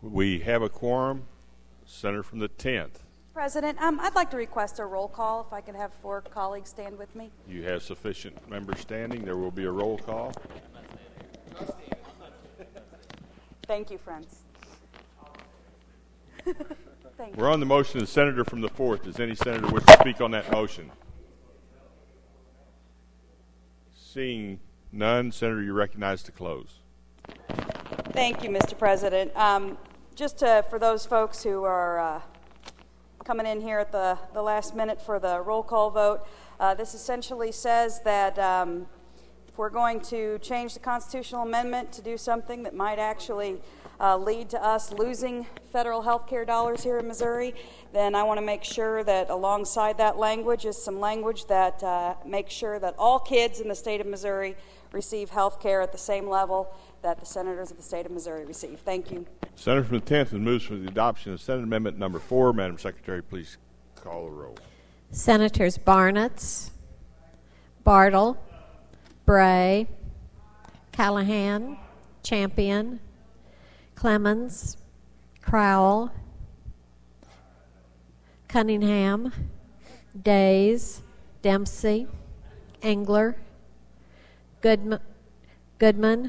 We have a quorum. Senator from the tenth. President, um, I'd like to request a roll call, if I could have four colleagues stand with me. You have sufficient members standing. There will be a roll call. Thank you, friends. Thank you. We're on the motion of the senator from the fourth. Does any senator wish to speak on that motion? Seeing none, Senator, you're recognized to close. Thank you, Mister President. Um, just to, for those folks who are uh, coming in here at the, the last minute for the roll call vote, uh, this essentially says that um, if we're going to change the constitutional amendment to do something that might actually uh, lead to us losing federal health care dollars here in Missouri, then I want to make sure that alongside that language is some language that uh, makes sure that all kids in the state of Missouri receive health care at the same level that the senators of the state of Missouri receive. Thank you. Senator from the tenth moves for the adoption of Senate Amendment number four. Madam Secretary, please call the roll. Senators Barnitz, Bartle, Bray, Callahan, Champion, Clemens, Crowell, Cunningham, Days, Dempsey, Engler, Goodman, Goodman,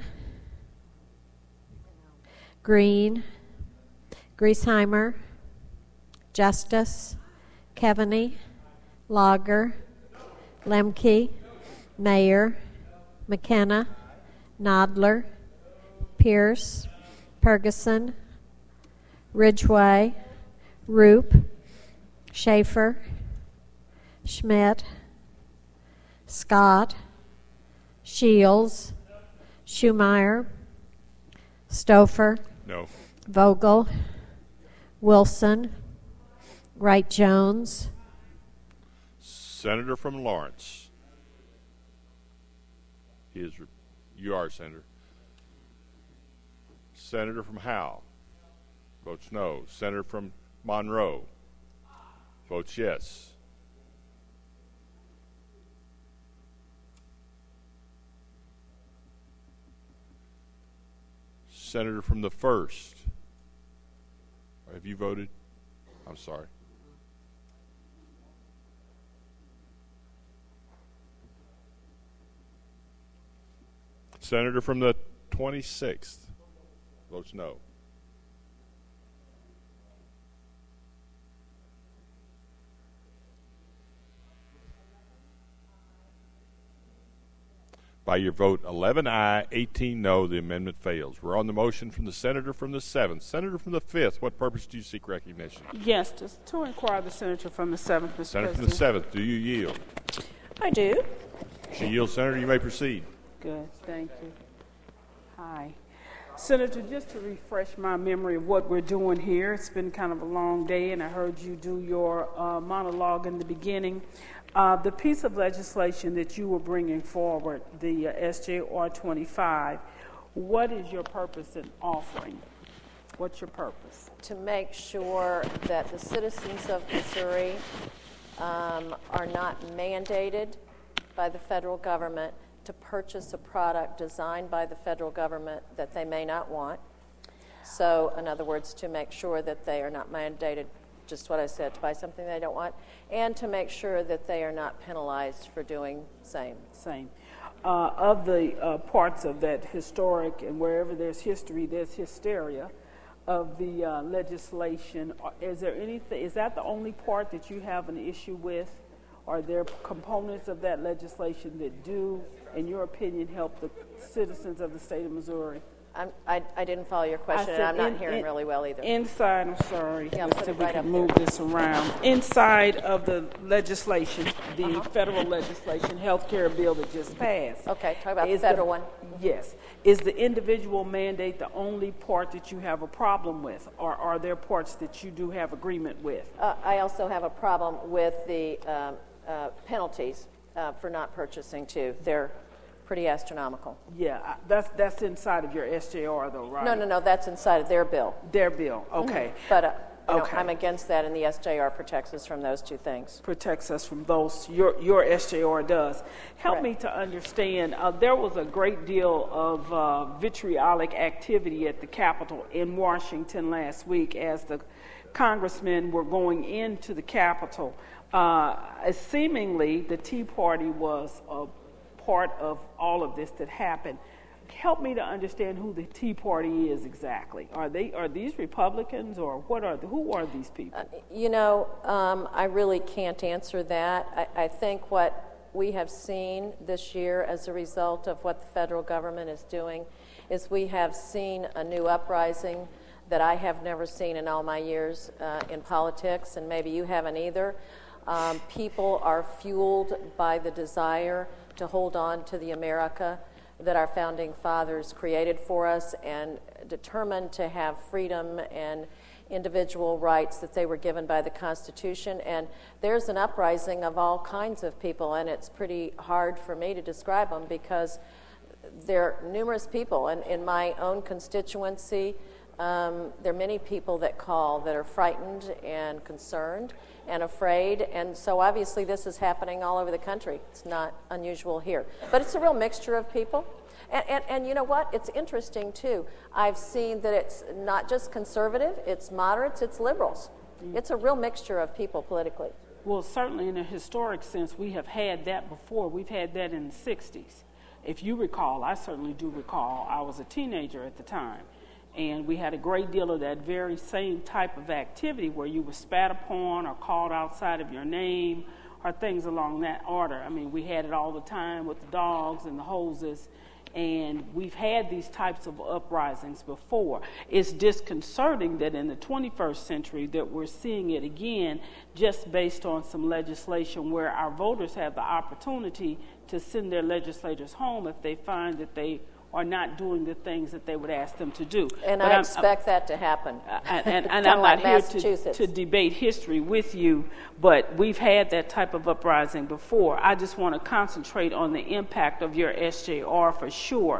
Green, Griesheimer, Justice, Keaveney, Lager, Lemke, Mayer, McKenna, Nodler, Pierce, Ferguson, Ridgway, Roop, Schaefer, Schmidt, Scott, Shields, Schumeyer, Stouffer, No. Vogel, Wilson, Wright Jones, Senator from Lawrence. He is, you are Senator. Senator from Howe. Votes no. Senator from Monroe. Votes yes. Senator from the first. Have you voted? I'm sorry. Senator from the twenty-sixth. Votes no. By your vote, eleven aye, eighteen no, the amendment fails. We're on the motion from the senator from the seventh. Senator from the fifth, what purpose do you seek recognition? Yes, just to inquire the senator from the seventh, Mister Senator President. from the seventh, do you yield? I do. She yields, Senator. You may proceed. Good, thank you. Hi. Senator, just to refresh my memory of what we're doing here, it's been kind of a long day, and I heard you do your uh, monologue in the beginning. Uh, the piece of legislation that you were bringing forward, the uh, S J R twenty-five, what is your purpose in offering? What's your purpose? To make sure that the citizens of Missouri um, are not mandated by the federal government to purchase a product designed by the federal government that they may not want. So, in other words, to make sure that they are not mandated, just what I said, to buy something they don't want, and to make sure that they are not penalized for doing same. Same. Uh, of the uh, parts of that historic, and wherever there's history, there's hysteria of the uh, legislation. Is there anything? Is that the only part that you have an issue with? Are there components of that legislation that do, in your opinion, help the citizens of the state of Missouri? I'm, I, I didn't follow your question, and I'm not in, hearing in, really well either. Inside, I'm sorry. Yeah, Let's put see it if we right can up move there. this around. Inside of the legislation, the Uh-huh. federal legislation, health care bill that just passed. Okay, talk about the is federal one. Yes. Is the individual mandate the only part that you have a problem with, or are there parts that you do have agreement with? Uh, I also have a problem with the um, uh, penalties uh, for not purchasing, too. They're pretty astronomical. Yeah, I- that's that's inside of your S J R, though, right? No, no, no, that's inside of their bill. Their bill, okay. But uh, I Okay. I'm against that, and the S J R protects us from those two things. Protects us from those. Your your S J R does. Help Correct. me to understand. Uh, there was a great deal of uh, vitriolic activity at the Capitol in Washington last week as the congressmen were going into the Capitol. Uh, seemingly, the Tea Party was a part of all of this that happened. Help me to understand who the Tea Party is exactly. Are they are these Republicans, or what are the, who are these people? Uh, you know, um, I really can't answer that. I, I think what we have seen this year as a result of what the federal government is doing is we have seen a new uprising that I have never seen in all my years uh, in politics, and maybe you haven't either. Um, people are fueled by the desire to hold on to the America that our founding fathers created for us, and determined to have freedom and individual rights that they were given by the Constitution. And there's an uprising of all kinds of people, and it's pretty hard for me to describe them because there are numerous people. And in my own constituency, um, there are many people that call that are frightened and concerned and afraid, and so obviously this is happening all over the country. It's not unusual here. But it's a real mixture of people. And, and, and you know what? It's interesting, too. I've seen that it's not just conservative, it's moderates, it's liberals. Mm-hmm. It's a real mixture of people politically. Well, certainly in a historic sense, we have had that before. We've had that in the sixties. If you recall, I certainly do recall, I was a teenager at the time. And we had a great deal of that very same type of activity where you were spat upon or called outside of your name or things along that order. I mean, we had it all the time with the dogs and the hoses, and we've had these types of uprisings before. It's disconcerting that in the twenty-first century that we're seeing it again just based on some legislation where our voters have the opportunity to send their legislators home if they find that they are not doing the things that they would ask them to do. And but I I'm, expect I'm, that to happen. And, and, and Kinda I'm like not here to, Massachusetts. to debate history with you, but we've had that type of uprising before. I just want to concentrate on the impact of your S J R for sure.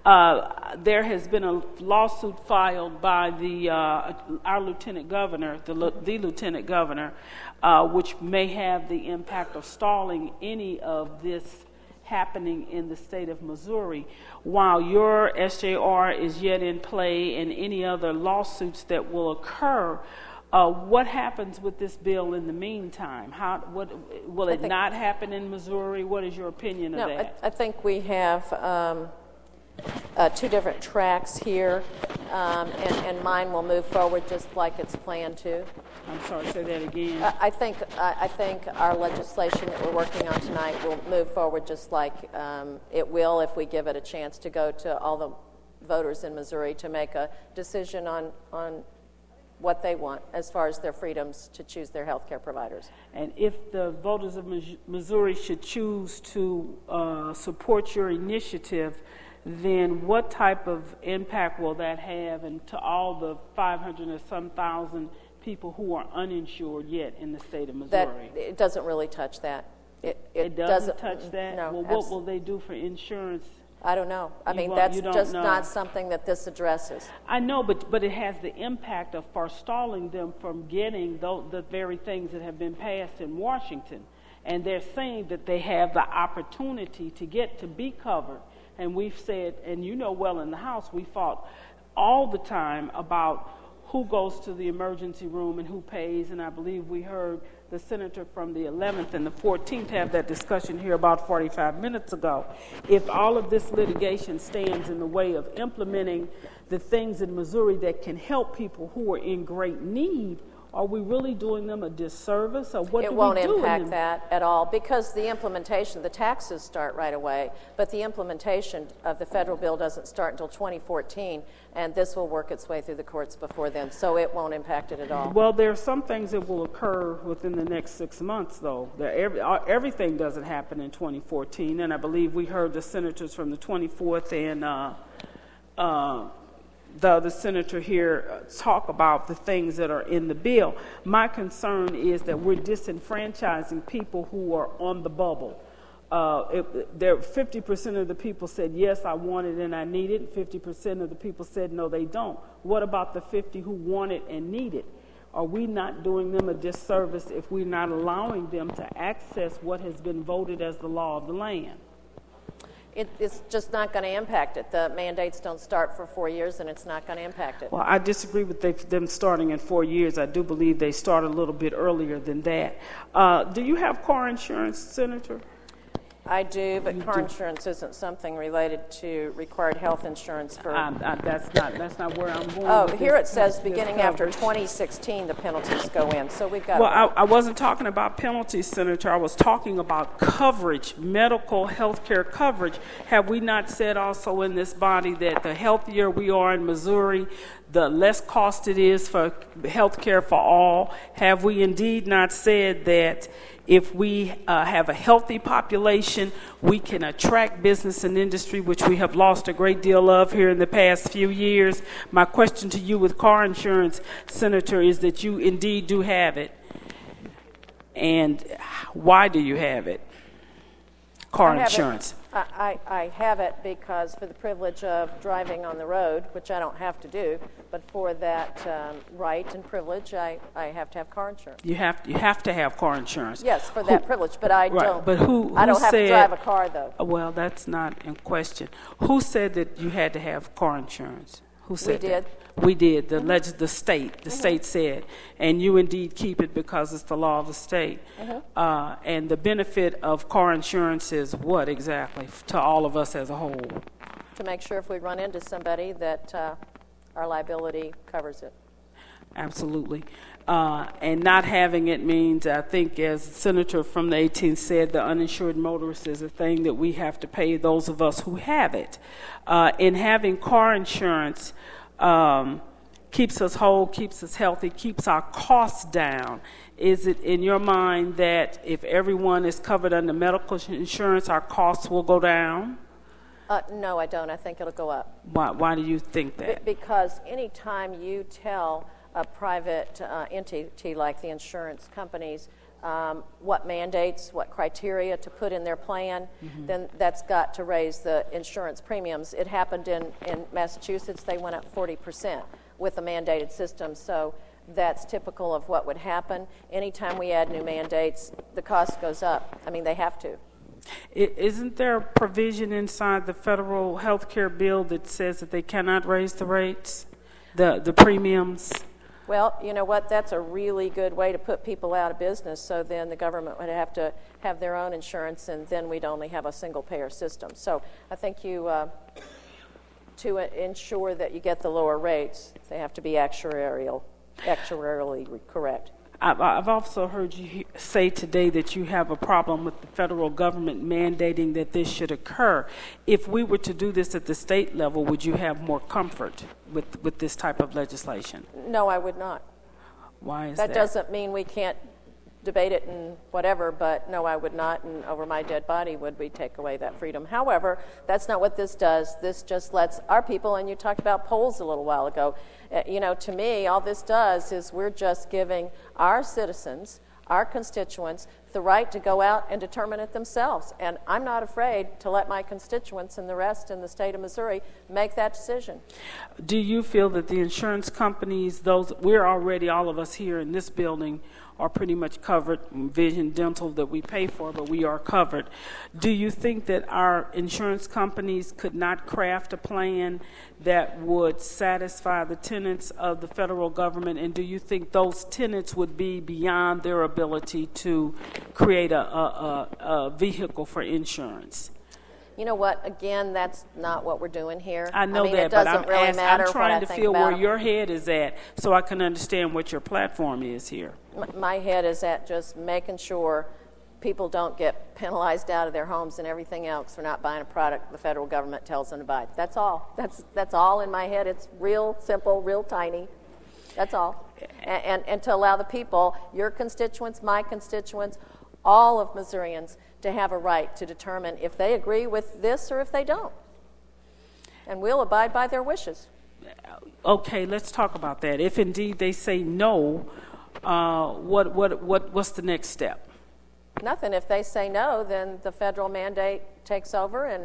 Uh, there has been a lawsuit filed by the uh, our lieutenant governor, the, the lieutenant governor, uh, which may have the impact of stalling any of this happening in the state of Missouri. While your S J R is yet in play and any other lawsuits that will occur, uh, what happens with this bill in the meantime? How, what, will it not happen in Missouri? What is your opinion of No, that? I, I think we have um, uh, two different tracks here, um, and, and mine will move forward just like it's planned to. I'm sorry, say that again. I, I think I, I think our legislation that we're working on tonight will move forward just like um, it will if we give it a chance to go to all the voters in Missouri to make a decision on on what they want as far as their freedoms to choose their health care providers. And if the voters of Missouri should choose to uh, support your initiative, then what type of impact will that have and to all the five hundred or some thousand people who are uninsured yet in the state of Missouri? That, it doesn't really touch that. It, it, it doesn't, doesn't touch that? No. Well, what will they do for insurance? I don't know. I You mean, won't- that's you don't just know. not something that this addresses. I know, but but it has the impact of forestalling them from getting the, the very things that have been passed in Washington. And they're saying that they have the opportunity to get to be covered. And we've said, and you know well in the House, we fought all the time about who goes to the emergency room and who pays. And I believe we heard the senator from the eleventh and the fourteenth have that discussion here about forty-five minutes ago. If all of this litigation stands in the way of implementing the things in Missouri that can help people who are in great need, are we really doing them a disservice, or what It do won't we do? impact in that at all because the implementation, the taxes start right away, but the implementation of the federal bill doesn't start until twenty fourteen, and this will work its way through the courts before then, so it won't impact it at all. Well, there are some things that will occur within the next six months, though. There, every, everything doesn't happen in twenty fourteen, and I believe we heard the senators from the twenty-fourth and uh, uh, the other senator here talk about the things that are in the bill. My concern is that we're disenfranchising people who are on the bubble. Uh, it, there, fifty percent of the people said, yes, I want it and I need it. fifty percent of the people said, no, they don't. What about the fifty who want it and need it? are we not doing them a disservice if we're not allowing them to access what has been voted as the law of the land? It, it's just not going to impact it. The mandates don't start for four years, and it's not going to impact it. Well, I disagree with they, them starting in four years. I do believe they start a little bit earlier than that. Uh, do you have car insurance, Senator? I do, but You car do. insurance isn't something related to required health insurance for... I, I, that's not that's not where I'm going. Oh, with here this- it says this beginning after coverage. twenty sixteen, the penalties go in. So we've got... Well, I, I wasn't talking about penalties, Senator. I was talking about coverage, medical health care coverage. Have we not said also in this body that the healthier we are in Missouri, the less cost it is for health care for all? Have we indeed not said that if we uh, have a healthy population, we can attract business and industry, which we have lost a great deal of here in the past few years? My question to you with car insurance, Senator, is that you indeed do have it. And why do you have it? Car I have insurance. It, I, I, I have it because for the privilege of driving on the road, which I don't have to do, but for that um, right and privilege, I, I have to have car insurance. You have you have to have car insurance. Yes, for Who- that privilege, but I right, don't. But who, who I don't have said, to drive a car, though. Well, that's not in question. Who said that you had to have car insurance? Who said We that? did. We did. The legis- the state. The Mm-hmm. state said, and you indeed keep it because it's the law of the state. Mm-hmm. Uh, and the benefit of car insurance is what exactly to all of us as a whole? To make sure if we run into somebody that uh, our liability covers it. Absolutely. Uh, and not having it means, I think, as the Senator from the eighteenth said, the uninsured motorist is a thing that we have to pay those of us who have it. Uh, in having car insurance, um, keeps us whole, keeps us healthy, keeps our costs down. Is it in your mind that if everyone is covered under medical insurance, our costs will go down? Uh, no, I don't. I think it'll go up. Why, why do you think that? Be- because any time you tell a private uh, entity like the insurance companies um, what mandates, what criteria to put in their plan, mm-hmm. then that's got to raise the insurance premiums. It happened in, in Massachusetts. They went up forty percent with a mandated system. So that's typical of what would happen. Anytime we add new mandates, the cost goes up. I mean, they have to. Isn't there a provision inside the federal health care bill that says that they cannot raise the rates, the, the premiums? Well, you know what? That's a really good way to put people out of business. So then the government would have to have their own insurance, and then we'd only have a single-payer system. So I think you, uh, to ensure that you get the lower rates, they have to be actuarial, actuarially correct. I've also heard you say today that you have a problem with the federal government mandating that this should occur. If we were to do this at the state level, would you have more comfort with, with this type of legislation? No, I would not. Why is that? That doesn't mean we can't debate it and whatever, but no, I would not, and over my dead body would we take away that freedom. However, that's not what this does. This just lets our people, and you talked about polls a little while ago, uh, you know, to me, all this does is we're just giving our citizens, our constituents, the right to go out and determine it themselves. And I'm not afraid to let my constituents and the rest in the state of Missouri make that decision. Do you feel that the insurance companies, those, we're already, all of us here in this building, are pretty much covered, vision, dental that we pay for, but we are covered. Do you think that our insurance companies could not craft a plan that would satisfy the tenets of the federal government, and do you think those tenets would be beyond their ability to create a, a, a, a vehicle for insurance? You know what? Again, that's not what we're doing here. I know I mean, that, it doesn't but I'm, really asked, matter I'm trying what to I think feel about where them. your head is at so I can understand what your platform is here. My head is at just making sure people don't get penalized out of their homes and everything else for not buying a product the federal government tells them to buy. That's all. That's that's all in my head. It's real simple, real tiny. That's all. And, and, and to allow the people, your constituents, my constituents, all of Missourians, to have a right to determine if they agree with this or if they don't. And we'll abide by their wishes. Okay, let's talk about that. If indeed they say no, uh, what what what what's the next step? Nothing. If they say no, then the federal mandate takes over and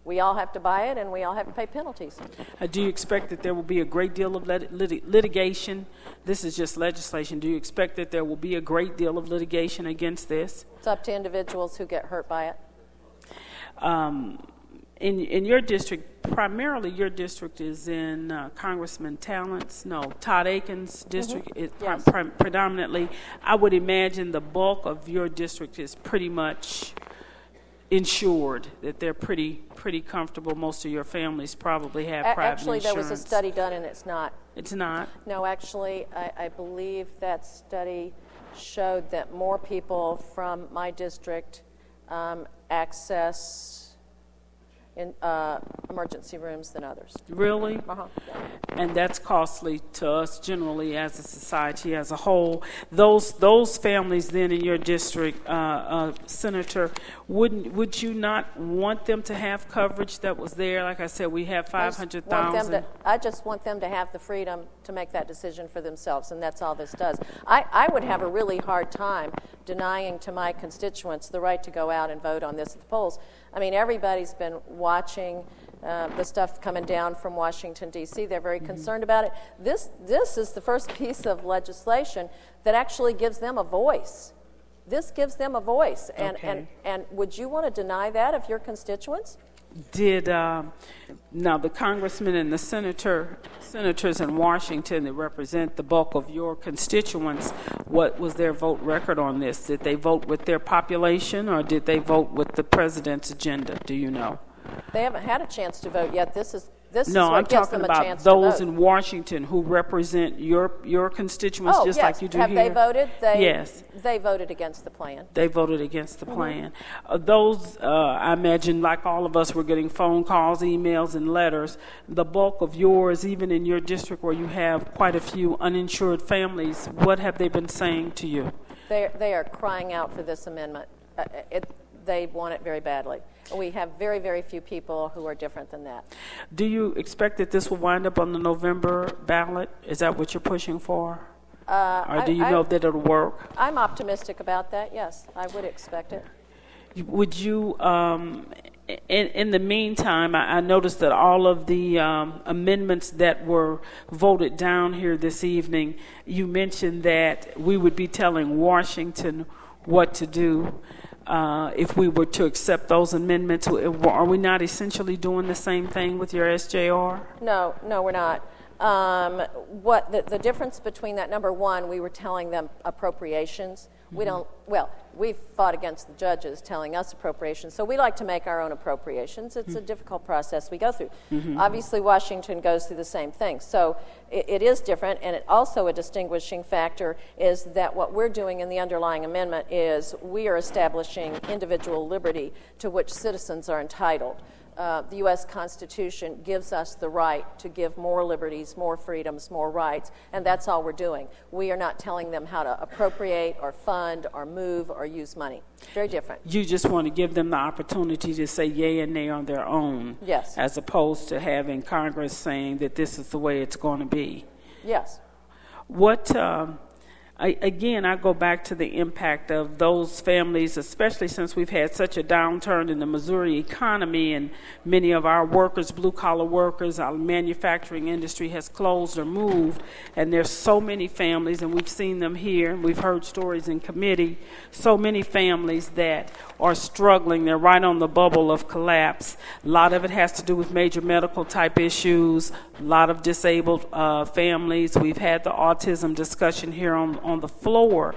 we all have to buy it, and we all have to pay penalties. Uh, do you expect that there will be a great deal of lit- lit- litigation? This is just legislation. Do you expect that there will be a great deal of litigation against this? It's up to individuals who get hurt by it. Um, in in your district, primarily your district is in uh, Congressman Talent's, no, Todd Aiken's district. Mm-hmm. Is yes. pre- pre- predominantly. I would imagine the bulk of your district is pretty much insured, that they're pretty pretty comfortable. Most of your families probably have A- private actually, insurance. there was a study done, and it's not. It's not? No, actually, I, I believe that study showed that more people from my district um, access in uh, emergency rooms than others. Really? Uh-huh. And that's costly to us generally as a society as a whole. Those those families then in your district, uh, uh, Senator, wouldn't would you not want them to have coverage that was there? Like I said, we have five hundred thousand. I just want them to have the freedom to make that decision for themselves, and that's all this does. I, I would have a really hard time denying to my constituents the right to go out and vote on this at the polls. I mean, everybody's been watching uh, the stuff coming down from Washington, D C They're very mm-hmm. concerned about it. This, this is the first piece of legislation that actually gives them a voice. This gives them a voice. And, okay. and, and would you want to deny that of your constituents? Did uh, now the congressmen and the senator senators in Washington that represent the bulk of your constituents, what was their vote record on this? Did they vote with their population, or did they vote with the president's agenda? Do you know? They haven't had a chance to vote yet. This is this no, is what I'm gives talking them a about chance those to vote. in Washington who represent your your constituents, oh, just yes. like you do have here. Have they voted? They, yes. They voted against the plan. They voted against the mm-hmm. plan. Uh, those, uh, I imagine, like all of us, were getting phone calls, emails, and letters. The bulk of yours, even in your district where you have quite a few uninsured families, what have they been saying to you? They they are crying out for this amendment. Uh, it, they want it very badly. We have very, very few people who are different than that. Do you expect that this will wind up on the November ballot? Is that what you're pushing for? Uh, or do you I, know I, that it'll work? I'm optimistic about that, yes. I would expect it. Would you, um, in, in the meantime, I, I noticed that all of the um, amendments that were voted down here this evening, you mentioned that we would be telling Washington what to do. Uh, if we were to accept those amendments, are we not essentially doing the same thing with your S J R? No, no, we're not. Um, what the, the difference between that, number one, we were telling them appropriations. Mm-hmm. We don't, well, we've fought against the judges telling us appropriations, so we like to make our own appropriations. It's mm-hmm. a difficult process we go through. Mm-hmm. Obviously, Washington goes through the same thing, so it, it is different, and it also a distinguishing factor is that what we're doing in the underlying amendment is we are establishing individual liberty to which citizens are entitled. Uh, the U S Constitution gives us the right to give more liberties, more freedoms, more rights, and that's all we're doing. We are not telling them how to appropriate or fund or move or use money. Very different. You just want to give them the opportunity to say yay and nay on their own. Yes. As opposed to having Congress saying that this is the way it's going to be. Yes. What... Um, I, again, I go back to the impact of those families, especially since we've had such a downturn in the Missouri economy, and many of our workers, blue-collar workers, our manufacturing industry has closed or moved, and there's so many families, and we've seen them here, and we've heard stories in committee, so many families that are struggling. They're right on the bubble of collapse. A lot of it has to do with major medical type issues, a lot of disabled uh, families. We've had the autism discussion here on, on the floor.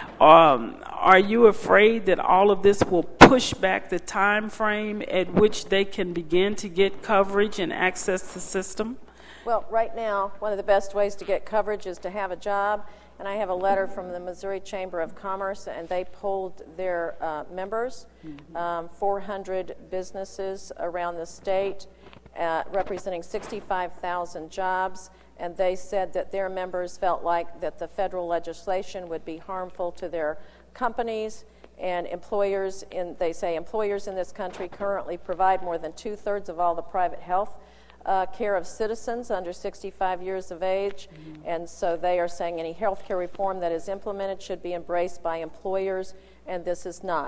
Um, are you afraid that all of this will push back the time frame at which they can begin to get coverage and access the system? Well, right now, one of the best ways to get coverage is to have a job. And I have a letter from the Missouri Chamber of Commerce, and they polled their uh, members, mm-hmm. um, four hundred businesses around the state, uh, representing sixty-five thousand jobs, and they said that their members felt like that the federal legislation would be harmful to their companies and employers. In, they say employers in this country currently provide more than two-thirds of all the private health Uh, care of citizens under sixty-five years of age, mm-hmm. and so they are saying any health care reform that is implemented should be embraced by employers, and this is not.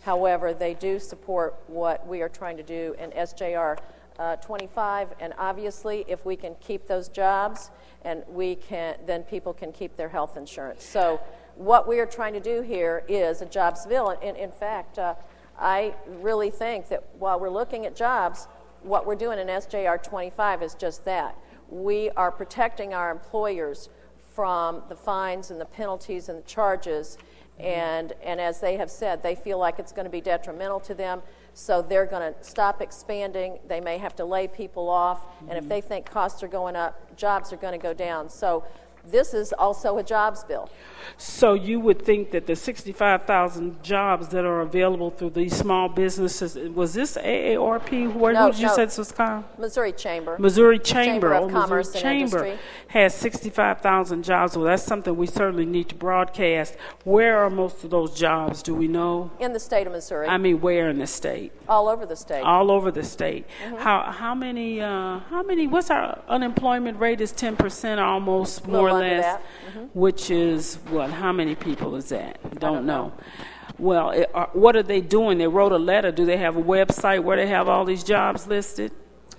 However, they do support what we are trying to do in S J R uh, twenty-five, and obviously, if we can keep those jobs, and we can, then people can keep their health insurance. So, what we are trying to do here is a jobs bill, and, and in fact, uh, I really think that while we're looking at jobs, what we're doing in S J R twenty-five is just that. We are protecting our employers from the fines and the penalties and the charges. And, and as they have said, they feel like it's going to be detrimental to them, so they're going to stop expanding. They may have to lay people off, mm-hmm. and if they think costs are going up, jobs are going to go down. So this is also a jobs bill. So you would think that the sixty-five thousand jobs that are available through these small businesses, was this A A R P? Where no, did you no. say this was called? Missouri Chamber. Missouri Chamber. Chamber of oh, Commerce Missouri and Chamber Industry. has sixty-five thousand jobs. Well, that's something we certainly need to broadcast. Where are most of those jobs? Do we know? In the state of Missouri. I mean, where in the state? All over the state. All over the state. Mm-hmm. How how many? Uh, how many? What's our unemployment rate? Is ten percent almost, more or less. That. Mm-hmm. Which is what? How many people is that? Don't, don't know. know. Well, it, uh, what are they doing? They wrote a letter. Do they have a website where they have all these jobs listed?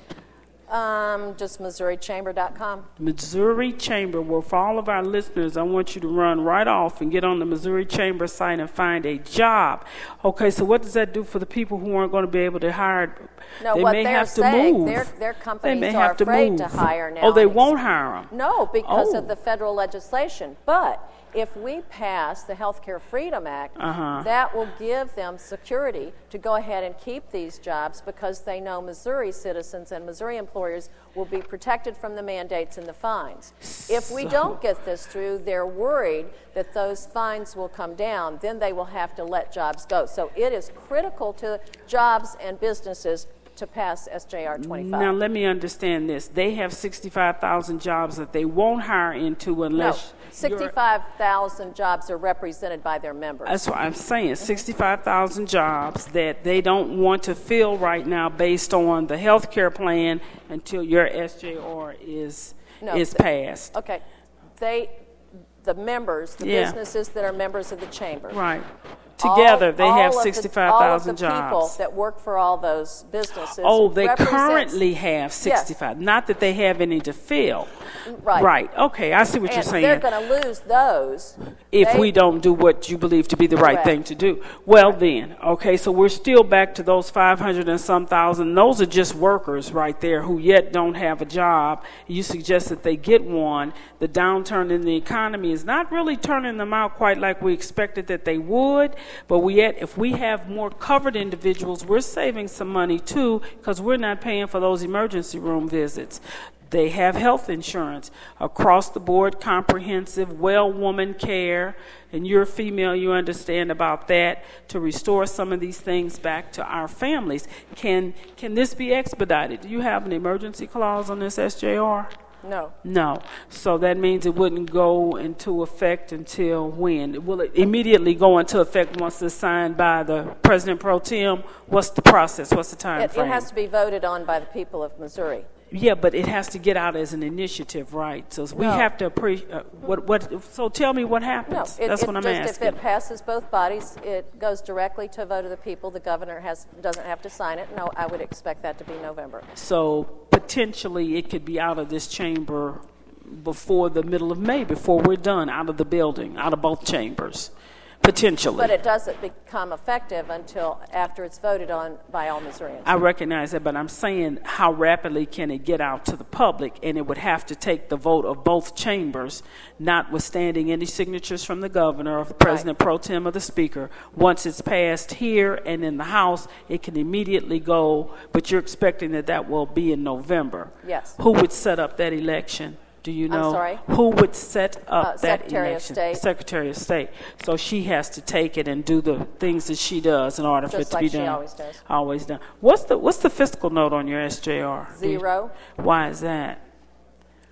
Um, just Missouri Chamber dot com. Missouri Chamber. Well, for all of our listeners, I want you to run right off and get on the Missouri Chamber site and find a job. Okay, so what does that do for the people who aren't going to be able to hire? No, they what may they're have to saying, move. Their, their companies they may are have to afraid move. to hire now. Oh, they and won't hire them. No, because oh. of the federal legislation. But if we pass the Healthcare Freedom Act, uh-huh. that will give them security to go ahead and keep these jobs, because they know Missouri citizens and Missouri employers will be protected from the mandates and the fines. If we So- don't get this through, they're worried that those fines will come down. Then they will have to let jobs go. So it is critical to jobs and businesses to pass S J R twenty-five. Now, let me understand this. They have sixty-five thousand jobs that they won't hire into unless... No, sixty-five thousand jobs are represented by their members. That's what I'm saying. sixty-five thousand jobs that they don't want to fill right now based on the health care plan until your S J R is, No, is th- passed. Okay. They, the members, the Yeah. businesses that are members of the chamber. Right. Together, all, they all have of the- sixty-five All thousand of the people jobs. that work for all those businesses. Oh, they represents- currently have sixty-five. Not that they have any to fill. Right. Right. Okay, I see what And you're saying. they're going to lose those if They- we don't do what you believe to be the right Correct. thing to do. Well, then, okay, so we're still back to those five hundred and some thousand. Those are just workers right there who yet don't have a job. You suggest that they get one. The downturn in the economy is not really turning them out quite like we expected that they would, but we yet, if we have more covered individuals, we're saving some money too, because we're not paying for those emergency room visits. They have health insurance across the board, comprehensive, well woman care, and you're female, you understand about that, to restore some of these things back to our families. Can can this be expedited? Do you have an emergency clause on this S J R? No. No. So that means it wouldn't go into effect until when? Will it immediately go into effect once it's signed by the President Pro Tem? What's the process? What's the time It, it frame? has to be voted on by the people of Missouri. Yeah, but it has to get out as an initiative, right? So we No. have to appreciate uh, what. What? So tell me what No, happens. it, That's it what I'm just, asking. if it passes both bodies, it goes directly to a vote of the people. The governor has doesn't have to sign it. No, I would expect that to be November. So potentially, it could be out of this chamber before the middle of May, before we're done, out of the building, out of both chambers, potentially. But it doesn't become effective until after it's voted on by all Missourians. I recognize that, but I'm saying how rapidly can it get out to the public, and it would have to take the vote of both chambers, notwithstanding any signatures from the governor or the President Pro Tem or the Speaker. Once it's passed here and in the House, it can immediately go, but you're expecting that that will be in November. Yes. Who would set up that election? Do you know? I'm sorry? Who would set up Uh, that Secretary of election? State. Secretary of State. So she has to take it and do the things that she does in order for it Just to like be she done. always does. Always done. What's the What's the fiscal note on your S J R? Zero. Why is that?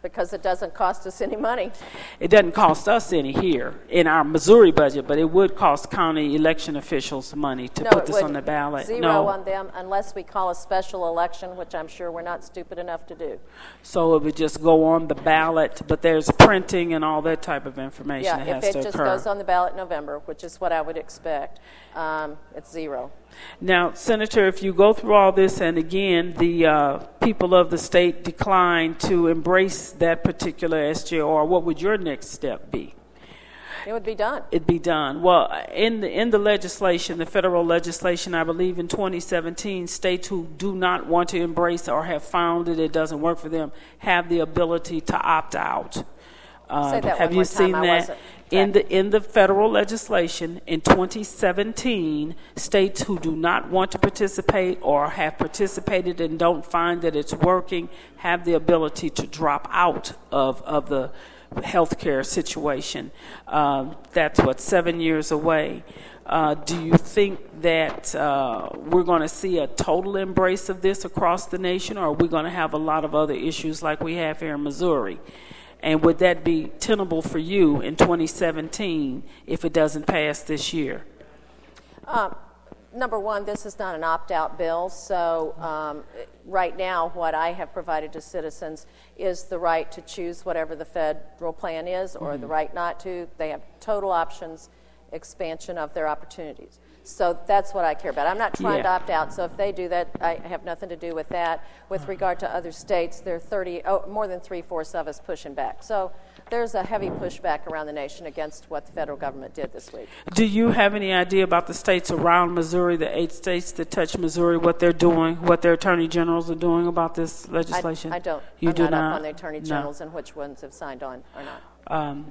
because it doesn't cost us any money. It doesn't cost us any here in our Missouri budget, but it would cost county election officials money to No, put it this would on the ballot. Zero no. on them unless we call a special election, which I'm sure we're not stupid enough to do. So it would just go on the ballot, but there's printing and all that type of information Yeah, that if has it to just occur. goes on the ballot in November, which is what I would expect, um, it's zero. Now, Senator, if you go through all this, and again, the uh, people of the state decline to embrace that particular S J R, what would your next step be? It would be done. It'd be done. Well, in the in the legislation, the federal legislation, I believe in twenty seventeen, states who do not want to embrace or have found that it doesn't work for them have the ability to opt out. Uh, Say that have one you more seen time. I that wasn't in the in the federal legislation in twenty seventeen? States who do not want to participate or have participated and don't find that it's working have the ability to drop out of of the healthcare situation. Um, that's what seven years away. Uh, do you think that uh, we're going to see a total embrace of this across the nation, or are we going to have a lot of other issues like we have here in Missouri? And would that be tenable for you in twenty seventeen if it doesn't pass this year? Um, number one, this is not an opt-out bill, so um, right now what I have provided to citizens is the right to choose whatever the federal plan is, or mm-hmm. the right not to. They have total options, expansion of their opportunities. So that's what I care about. I'm not trying Yeah. to opt out, so if they do that, I have nothing to do with that. With regard to other states, there are thirty, oh, more than three-fourths of us pushing back. So there's a heavy pushback around the nation against what the federal government did this week. Do you have any idea about the states around Missouri, the eight states that touch Missouri, what they're doing, what their attorney generals are doing about this legislation? I, I don't. You I'm do not, not up on the attorney No. generals and which ones have signed on or not. Um,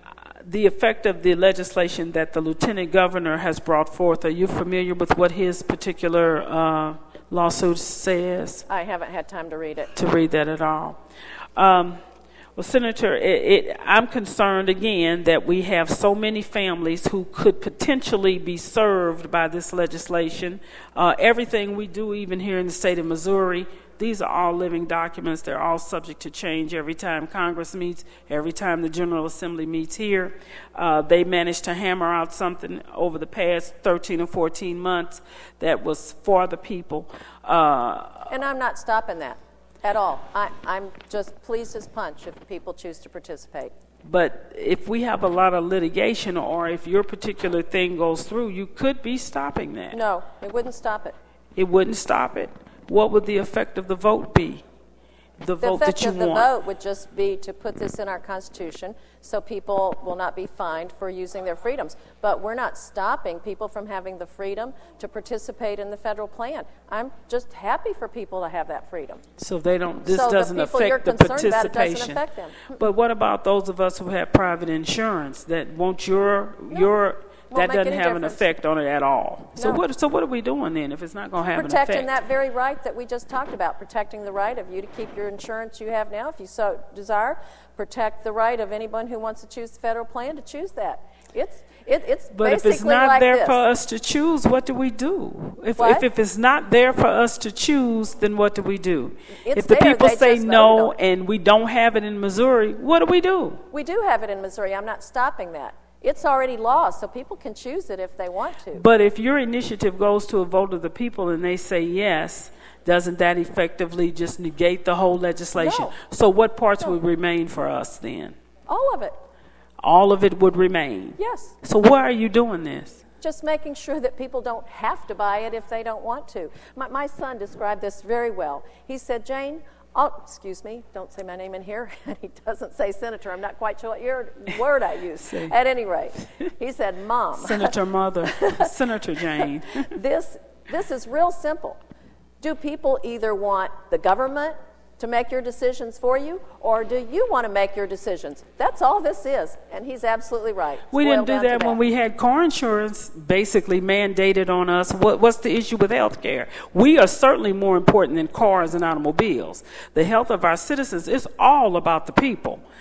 the effect of the legislation that the lieutenant governor has brought forth, are you familiar with what his particular uh, lawsuit says? I haven't had time to read it. To read that at all. Um, well, Senator, it, it, I'm concerned again that we have so many families who could potentially be served by this legislation. Uh, everything we do, even here in the state of Missouri, these are all living documents. They're all subject to change every time Congress meets, every time the General Assembly meets here. Uh, they managed to hammer out something over the past thirteen or fourteen months that was for the people. Uh, and I'm not stopping that at all. I, I'm just pleased as punch if people choose to participate. But if we have a lot of litigation, or if your particular thing goes through, you could be stopping that. No, it wouldn't stop it. It wouldn't stop it. What would the effect of the vote be? The, the vote effect that you of the want. vote would just be to put this in our Constitution so people will not be fined for using their freedoms. But we're not stopping people from having the freedom to participate in the federal plan. I'm just happy for people to have that freedom. So they don't. This so doesn't the people you're affect the concerned participation. about, it doesn't affect them. But what about those of us who have private insurance that won't your No. your that Won't make doesn't any have an difference. effect on it at all. So No. what so what are we doing then if it's not going to have Protecting an effect? that very right that we just talked about, protecting the right of you to keep your insurance you have now if you so desire, protect the right of anyone who wants to choose the federal plan to choose that. It's it, it's But if basically it's not like there this. for us to choose, what do we do? If, What? if if it's not there for us to choose, then what do we do? It's if the there, people they say just no voted on it. and we don't have it in Missouri, what do we do? We do have it in Missouri. I'm not stopping that. It's already law, so people can choose it if they want to. But if your initiative goes to a vote of the people and they say yes, doesn't that effectively just negate the whole legislation? No. So what parts No. would remain for us then? All of it. All of it would remain. Yes. So why are you doing this? Just making sure that people don't have to buy it if they don't want to. My, my son described this very well. He said, Jane, oh, excuse me, don't say my name in here. He doesn't say senator. I'm not quite sure what your word I used. At any rate, he said, Mom. Senator Mother, Senator Jane. this, this is real simple. Do people either want the government to make your decisions for you, or do you want to make your decisions? That's all this is, and he's absolutely right. It's We didn't boiled do down to that when we had car insurance basically mandated on us. What, what's the issue with health care? We are certainly more important than cars and automobiles. The health of our citizens is all about the people.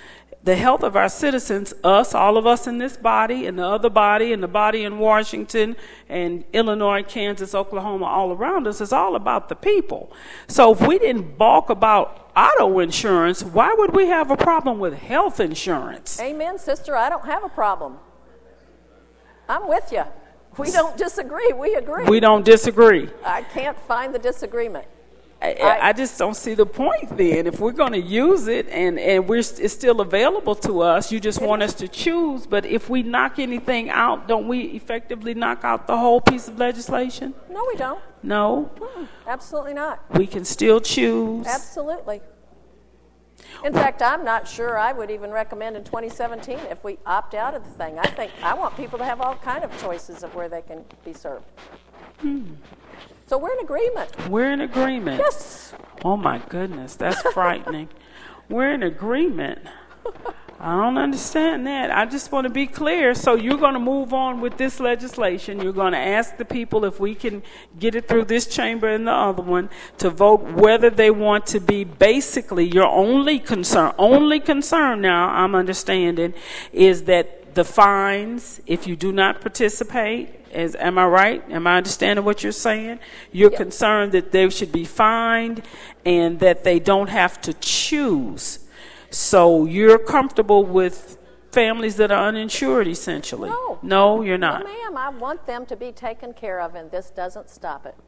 the health of our citizens, us, all of us in this body, and the other body, and the body in Washington, and Illinois, Kansas, Oklahoma, all around us, is all about the people. So if we didn't balk about auto insurance, why would we have a problem with health insurance? Amen, sister. I don't have a problem. I'm with you. We don't disagree. We agree. We don't disagree. I can't find the disagreement. I, I, I just don't see the point then. If we're going to use it and, and we're, it's still available to us, you just want us to choose. But if we knock anything out, don't we effectively knock out the whole piece of legislation? No, we don't. No. Mm-mm, absolutely not. We can still choose. Absolutely. In fact, I'm not sure I would even recommend in twenty seventeen if we opt out of the thing. I think I want people to have all kind of choices of where they can be served. Hmm. So we're in agreement. We're in agreement. Yes. Oh, my goodness. That's frightening. We're in agreement. I don't understand that. I just want to be clear. So you're going to move on with this legislation. You're going to ask the people if we can get it through this chamber and the other one to vote whether they want to be basically your only concern. Only concern now, I'm understanding, is that the fines, if you do not participate, Is, am I right? Am I understanding what you're saying? You're Yep. concerned that they should be fined and that they don't have to choose. So you're comfortable with families that are uninsured, essentially? No. No, you're not. No, ma'am. I want them to be taken care of, and this doesn't stop it.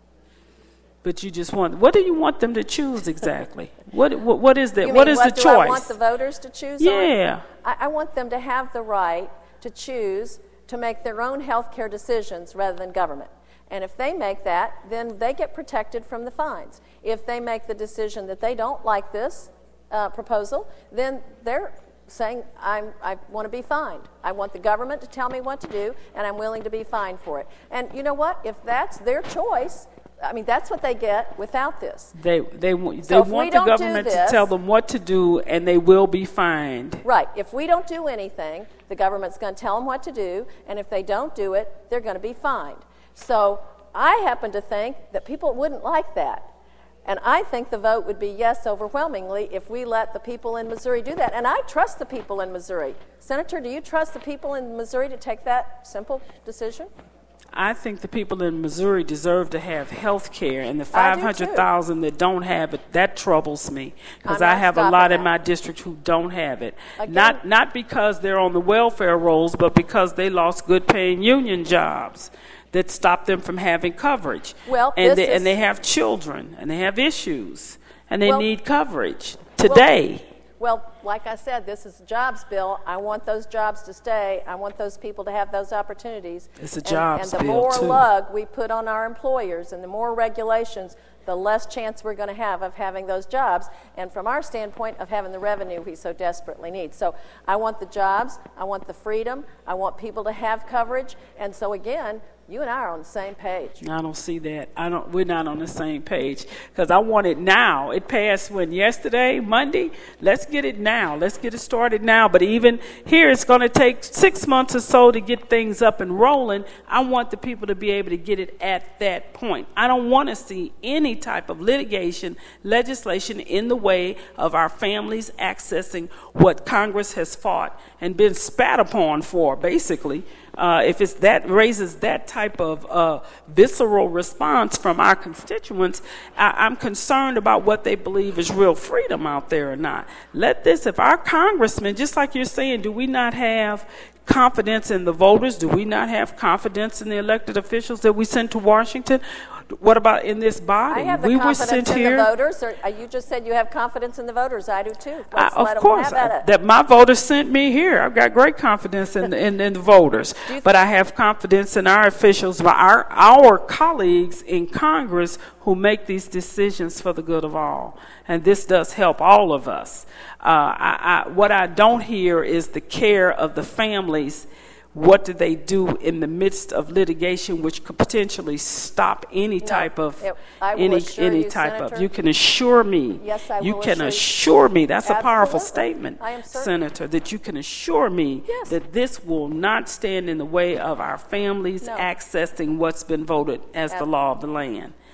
But you just want, what do you want them to choose exactly? what, what What is that? You What mean, is what the do choice? I want the voters to choose Yeah. on? I, I want them to have the right to choose to make their own health care decisions rather than government. And if they make that, then they get protected from the fines. If they make the decision that they don't like this uh, proposal, then they're saying, I'm, I want to be fined. I want the government to tell me what to do, and I'm willing to be fined for it. And you know what? If that's their choice, I mean, that's what they get without this. They they, they So if we want the don't do government this- to tell them what to do, and they will be fined. Right. If we don't do anything, the government's going to tell them what to do, and if they don't do it, they're going to be fined. So I happen to think that people wouldn't like that. And I think the vote would be yes overwhelmingly if we let the people in Missouri do that. And I trust the people in Missouri. Senator, do you trust the people in Missouri to take that simple decision? I think the people in Missouri deserve to have health care, and the I do, five hundred thousand that don't have it, that troubles me, because I'm I not have a stopping lot in that. my district who don't have it. Again- Not not because they're on the welfare rolls, but because they lost good-paying union jobs that stopped them from having coverage. Well, and this they, is- and they have children, and they have issues, and they Well- need coverage today. Well, like I said, this is a jobs bill. I want those jobs to stay. I want those people to have those opportunities. It's a And- jobs And the bill, more too. lug we put on our employers and the more regulations, the less chance we're going to have of having those jobs, and from our standpoint, of having the revenue we so desperately need. So I want the jobs. I want the freedom. I want people to have coverage. And so, again, you and I are on the same page. I don't see that. I don't. We're not on the same page because I want it now. It passed when yesterday, Monday. Let's get it now. Let's get it started now. But even here, it's going to take six months or so to get things up and rolling. I want the people to be able to get it at that point. I don't want to see any type of litigation, legislation in the way of our families accessing what Congress has fought and been spat upon for, basically. Uh, if it's that raises that type of uh, visceral response from our constituents, I, I'm concerned about what they believe is real freedom out there or not. Let this, if our congressmen, just like you're saying, do we not have confidence in the voters? Do we not have confidence in the elected officials that we send to Washington? What about in this body? I have the we were confidence sent in here. the voters. Or, uh, you just said you have confidence in the voters. I do too. I, Let's of let course, them have at I- it. that my voters sent me here. I've got great confidence in, in, in the voters, you but I have confidence in our officials, our our colleagues in Congress who make these decisions for the good of all. And this does help all of us. Uh, I, I, what I don't hear is the care of the families. What do they do in the midst of litigation, which could potentially stop any type of it- I will any assure any you, type Senator. of? You can assure me. Yes, I You will can assure you. assure me. That's a powerful Absolutely. statement, I am certain. Senator, that you can assure me Yes. that this will not stand in the way of our families No. accessing what's been voted as the Ab- law of the land.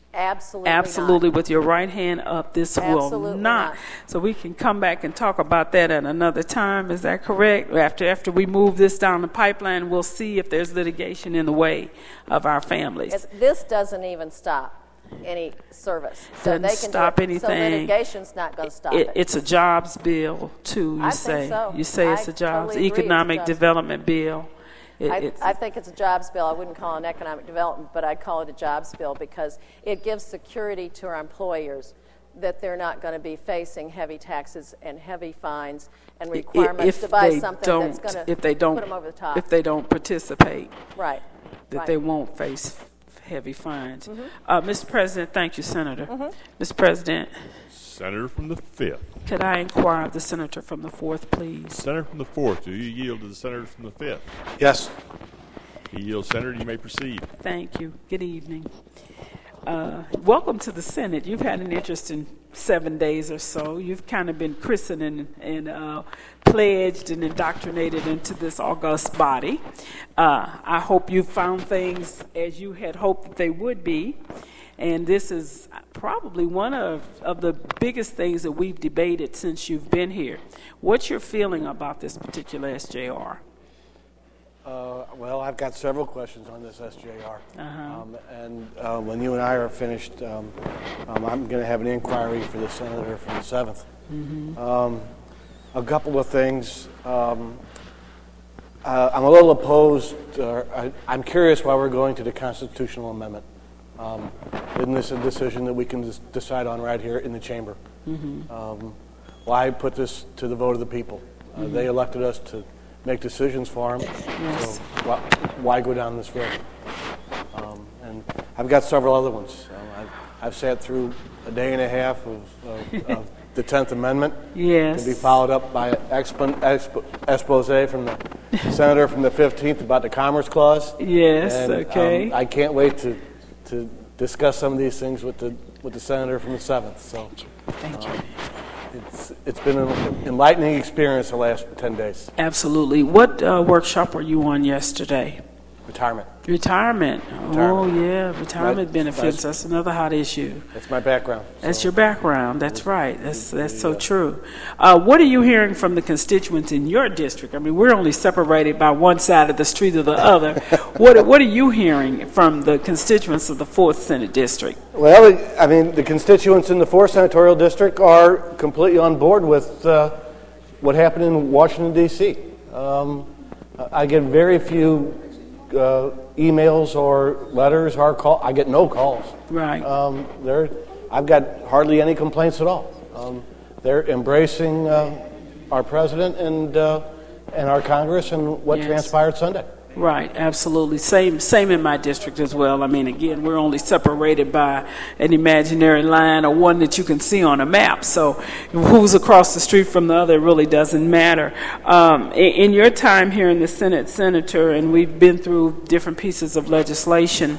Absolutely Absolutely. not. With your right hand up, this Absolutely will not. not. So we can come back and talk about that at another time. Is that correct? After after we move this down the pipeline, we'll see if there's litigation in the way of our families. It's, this doesn't even stop any service. So Doesn't they can stop do it. anything. So litigation's not going to stop It, it. it's a jobs bill, too, you I say. think so. You say it's I a jobs, totally agree it's a economic jobs development bill. It, I, it's, I think it's a jobs bill. I wouldn't call it an economic development, but I'd call it a jobs bill because it gives security to our employers that they're not going to be facing heavy taxes and heavy fines and requirements if to buy they something don't, that's going to if they don't, put them over the top. If they don't participate, right. that right. they won't face heavy fines. Mm-hmm. Uh, Mister President, thank you, Senator. Mm-hmm. Mister President, Senator from the fifth. could I inquire of the senator from the fourth, please? Senator from the fourth, do you yield to the senator from the fifth? Yes. He yields, Senator. You may proceed. Thank you. Good evening. Uh, welcome to the Senate. You've had an interesting seven days or so. You've kind of been christened and, and uh, pledged and indoctrinated into this august body. Uh, I hope you found things as you had hoped that they would be. And this is probably one of, of the biggest things that we've debated since you've been here. What's your feeling about this particular S J R? Uh, well, I've got several questions on this S J R. Uh-huh. Um, and uh, when you and I are finished, um, um, I'm going to have an inquiry for the senator from the seventh. Mm-hmm. Um, a couple of things. Um, uh, I'm a little opposed. Uh, I, I'm curious why we're going to the constitutional amendment. Um, isn't this a decision that we can des- decide on right here in the chamber? Mm-hmm. Um, why put this to the vote of the people? Uh, mm-hmm. They elected us to make decisions for them. Yes. So why, why go down this road? Um, and I've got several other ones. Um, I've, I've sat through a day and a half of, of, of the tenth Amendment. Yes. To be followed up by an expo, expo, expose from the senator from the fifteenth about the Commerce Clause. Yes, and, okay. Um, I can't wait to, to discuss some of these things with the with the senator from the seventh. So, Thank um, you. It's it's been an enlightening experience the last ten days. Absolutely. What uh, workshop were you on yesterday? Retirement. Retirement. Retirement. Oh, yeah. Retirement My- benefits. my- That's another hot issue. That's my background. That's so. your background. That's right. That's that's so true. Uh, what are you hearing from the constituents in your district? I mean, we're only separated by one side of the street or the other. what What are you hearing from the constituents of the fourth Senate District? Well, I mean, the constituents in the fourth Senatorial District are completely on board with uh, what happened in Washington, D C Um, I get very few uh, emails or letters or call. I get no calls. Right. Um, they're, I've got hardly any complaints at all. Um, they're embracing uh, our president and uh, and our Congress and what Yes. transpired Sunday. Right, absolutely. Same same in my district as well. I mean, again, we're only separated by an imaginary line or one that you can see on a map. So who's across the street from the other really doesn't matter. Um, in, in your time here in the Senate, Senator, and we've been through different pieces of legislation,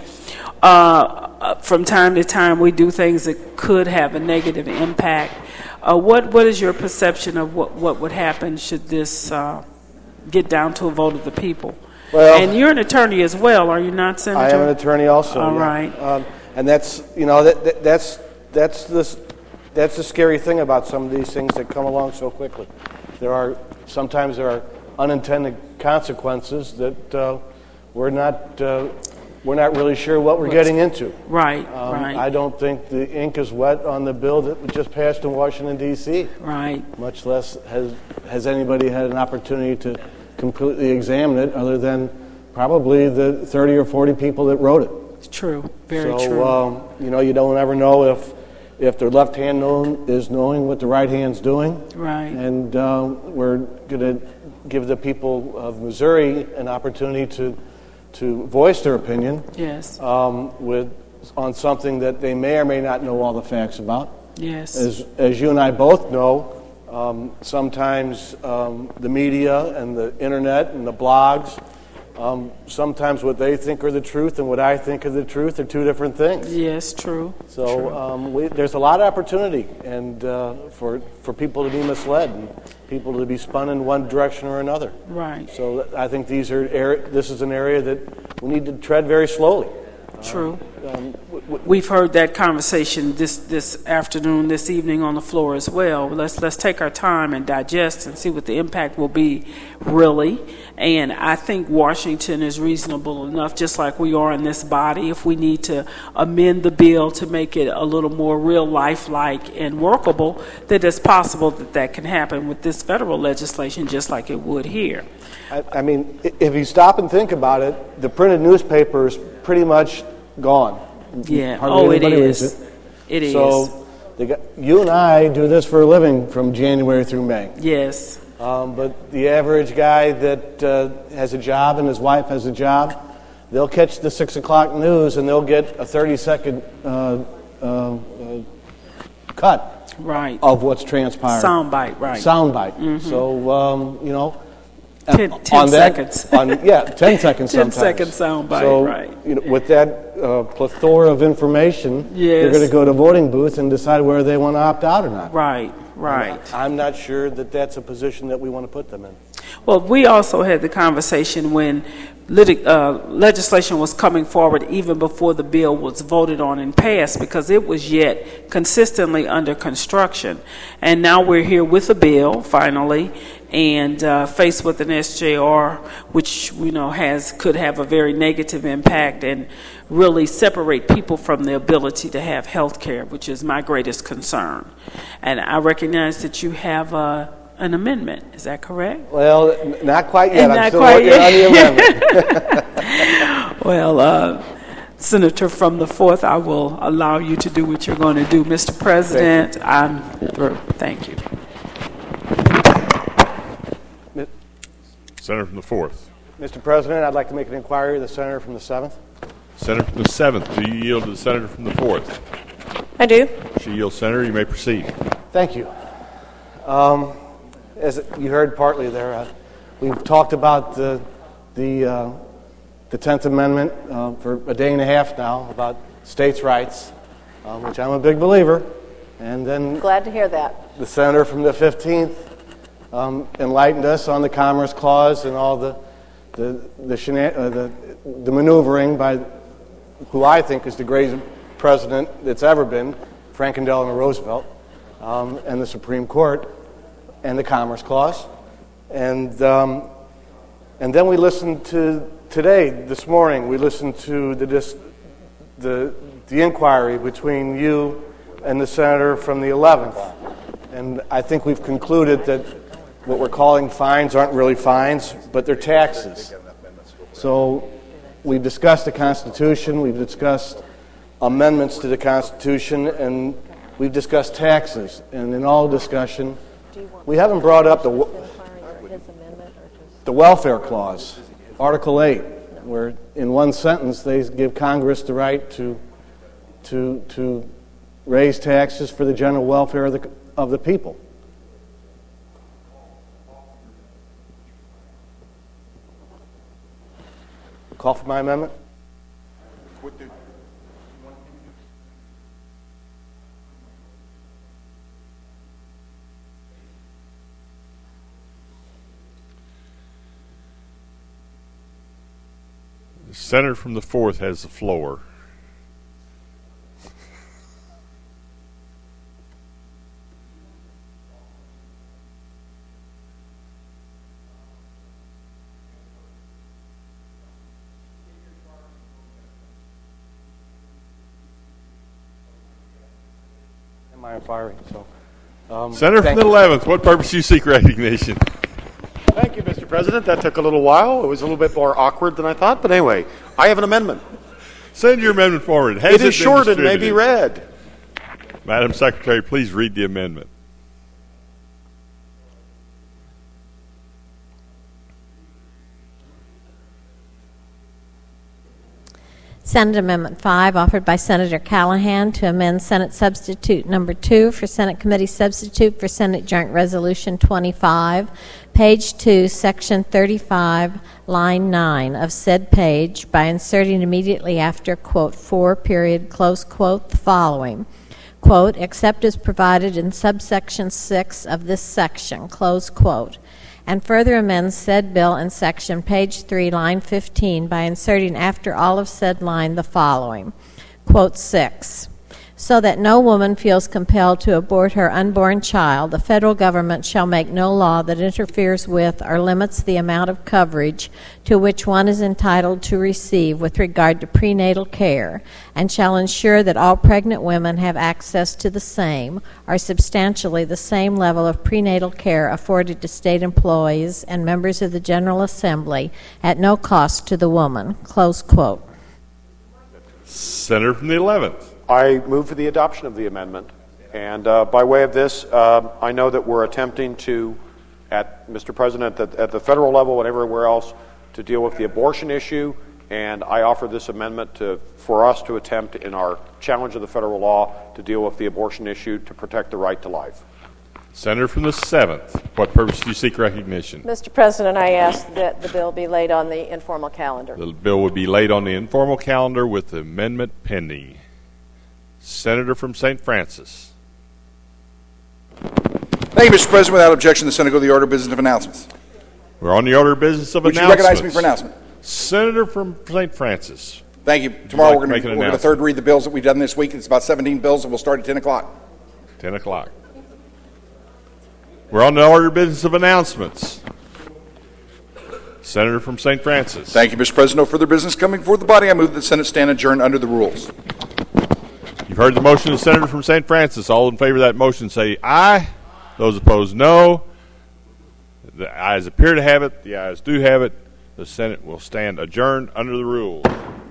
uh, from time to time we do things that could have a negative impact. Uh, what What is your perception of what, what would happen should this uh, get down to a vote of the people? Well, and you're an attorney as well, are you not, Senator? I am an attorney also. All yeah. right. Um, and that's you know that, that that's that's the that's the scary thing about some of these things that come along so quickly. There are sometimes there are unintended consequences that uh, we're not uh, we're not really sure what we're getting into. Right. Um, right. I don't think the ink is wet on the bill that just passed in Washington, D C Right. Much less has has anybody had an opportunity to completely examine it, other than probably the thirty or forty people that wrote it. It's true. Very so, true. Um, you know, you don't ever know if if the left hand known, is knowing what the right hand's doing. Right. And uh, we're going to give the people of Missouri an opportunity to to voice their opinion. Yes. Um, with on something that they may or may not know all the facts about. Yes. As as you and I both know. Um, sometimes um, the media and the internet and the blogs, um, sometimes what they think are the truth and what I think are the truth are two different things. Yes, true. So true. Um, we, there's a lot of opportunity and uh, for for people to be misled and people to be spun in one direction or another. Right. So I think these are er- this is an area that we need to tread very slowly. True. Um, we've heard that conversation this, this afternoon, this evening on the floor as well. Let's let's take our time and digest and see what the impact will be really. And I think Washington is reasonable enough, just like we are in this body. If we need to amend the bill to make it a little more real life-like and workable, that it's possible that that can happen with this federal legislation, just like it would here. I, I mean, if you stop and think about it, the printed newspaper is pretty much gone. Yeah. Hardly Oh, it anybody is. reads it. It is. So they got, you and I do this for a living from January through May. Yes. Um, but the average guy that uh, has a job and his wife has a job, they'll catch the six o'clock news and they'll get a thirty-second uh, uh, uh, cut right. of what's transpired. Soundbite, right. Soundbite. Mm-hmm. So, um, you know, ten, ten on that, seconds. on, yeah, ten seconds ten sometimes. second soundbite, so, right. You know, with that uh, plethora of information, yes. they're going to go to voting booth and decide whether they want to opt out or not. Right, right. I'm not sure that that's a position that we want to put them in. Well, we also had the conversation when litig- uh, legislation was coming forward even before the bill was voted on and passed, because it was yet consistently under construction. And now we're here with a bill, finally, and uh, faced with an S J R, which you know has could have a very negative impact and really separate people from the ability to have health care, which is my greatest concern. And I recognize that you have uh, an amendment. Is that correct? Well, n- not quite yet. And I'm not still quite working yet. on the amendment. Well, uh, Senator from the fourth, I will allow you to do what you're going to do. Mister President, I'm through. Thank you. Senator from the fourth. Mister President, I'd like to make an inquiry of the senator from the seventh. Senator from the seventh, do you yield to the senator from the fourth? I do. She yields, Senator. You may proceed. Thank you. Um, as you heard partly there, uh, we've talked about the the uh, the tenth Amendment uh, for a day and a half now about states' rights, uh, which I'm a big believer. And then Glad to hear that. the senator from the fifteenth um, enlightened us on the Commerce Clause and all the the the, shena- uh, the the maneuvering by who I think is the greatest president that's ever been, Franklin Delano Roosevelt, um, and the Supreme Court, and the Commerce Clause, and um, and then we listened to today, this morning, we listened to the dis- the the inquiry between you and the senator from the eleventh, and I think we've concluded that what we're calling fines aren't really fines, but they're taxes. So we've discussed the Constitution, we've discussed amendments to the Constitution, and we've discussed taxes. And in all discussion, we haven't brought up the the welfare clause, Article eight, where in one sentence they give Congress the right to to to raise taxes for the general welfare of the of the people. Call for my amendment. The senator from the fourth has the floor. Am I firing? So, um, Senator from the eleventh, what purpose do you seek recognition? Thank you, Mister President. That took a little while. It was a little bit more awkward than I thought. But anyway, I have an amendment. Send your amendment forward. Has It is been short and may be distributed? read. Madam Secretary, please read the amendment. Senate Amendment five, offered by Senator Callahan to amend Senate Substitute Number two for Senate Committee Substitute for Senate Joint Resolution twenty-five, page two, section thirty-five, line nine of said page, by inserting immediately after, quote, four, period, close quote, the following, quote, except as provided in subsection six of this section, close quote, and further amends said bill in section page three, line fifteen, by inserting after all of said line the following, quote six. So that no woman feels compelled to abort her unborn child, the federal government shall make no law that interferes with or limits the amount of coverage to which one is entitled to receive with regard to prenatal care, and shall ensure that all pregnant women have access to the same or substantially the same level of prenatal care afforded to state employees and members of the General Assembly at no cost to the woman. Close quote. Senator from the eleventh. I move for the adoption of the amendment. And uh, by way of this, uh, I know that we're attempting to, at Mister President, at, at the federal level and everywhere else, to deal with the abortion issue. And I offer this amendment to, for us to attempt in our challenge of the federal law to deal with the abortion issue to protect the right to life. Senator from the seventh. What purpose do you seek recognition? Mister President, I ask that the bill be laid on the informal calendar. The bill would be laid on the informal calendar with the amendment pending. Senator from Saint Francis. Thank you, Mister President. Without objection, the Senate go to the order of business of announcements. We're on the order of business of Would announcements. you recognize me for announcement? Senator from Saint Francis. Thank you. Tomorrow like we're to going make an to third read the bills that we've done this week. It's about seventeen bills, and we'll start at ten o'clock. ten o'clock. We're on the order of business of announcements. Senator from Saint Francis. Thank you, Mister President. No further business coming before the body. I move that the Senate stand adjourned under the rules. You've heard the motion of the Senator from Saint Francis. All in favor of that motion say aye. Those opposed, no. The ayes appear to have it. The ayes do have it. The Senate will stand adjourned under the rules.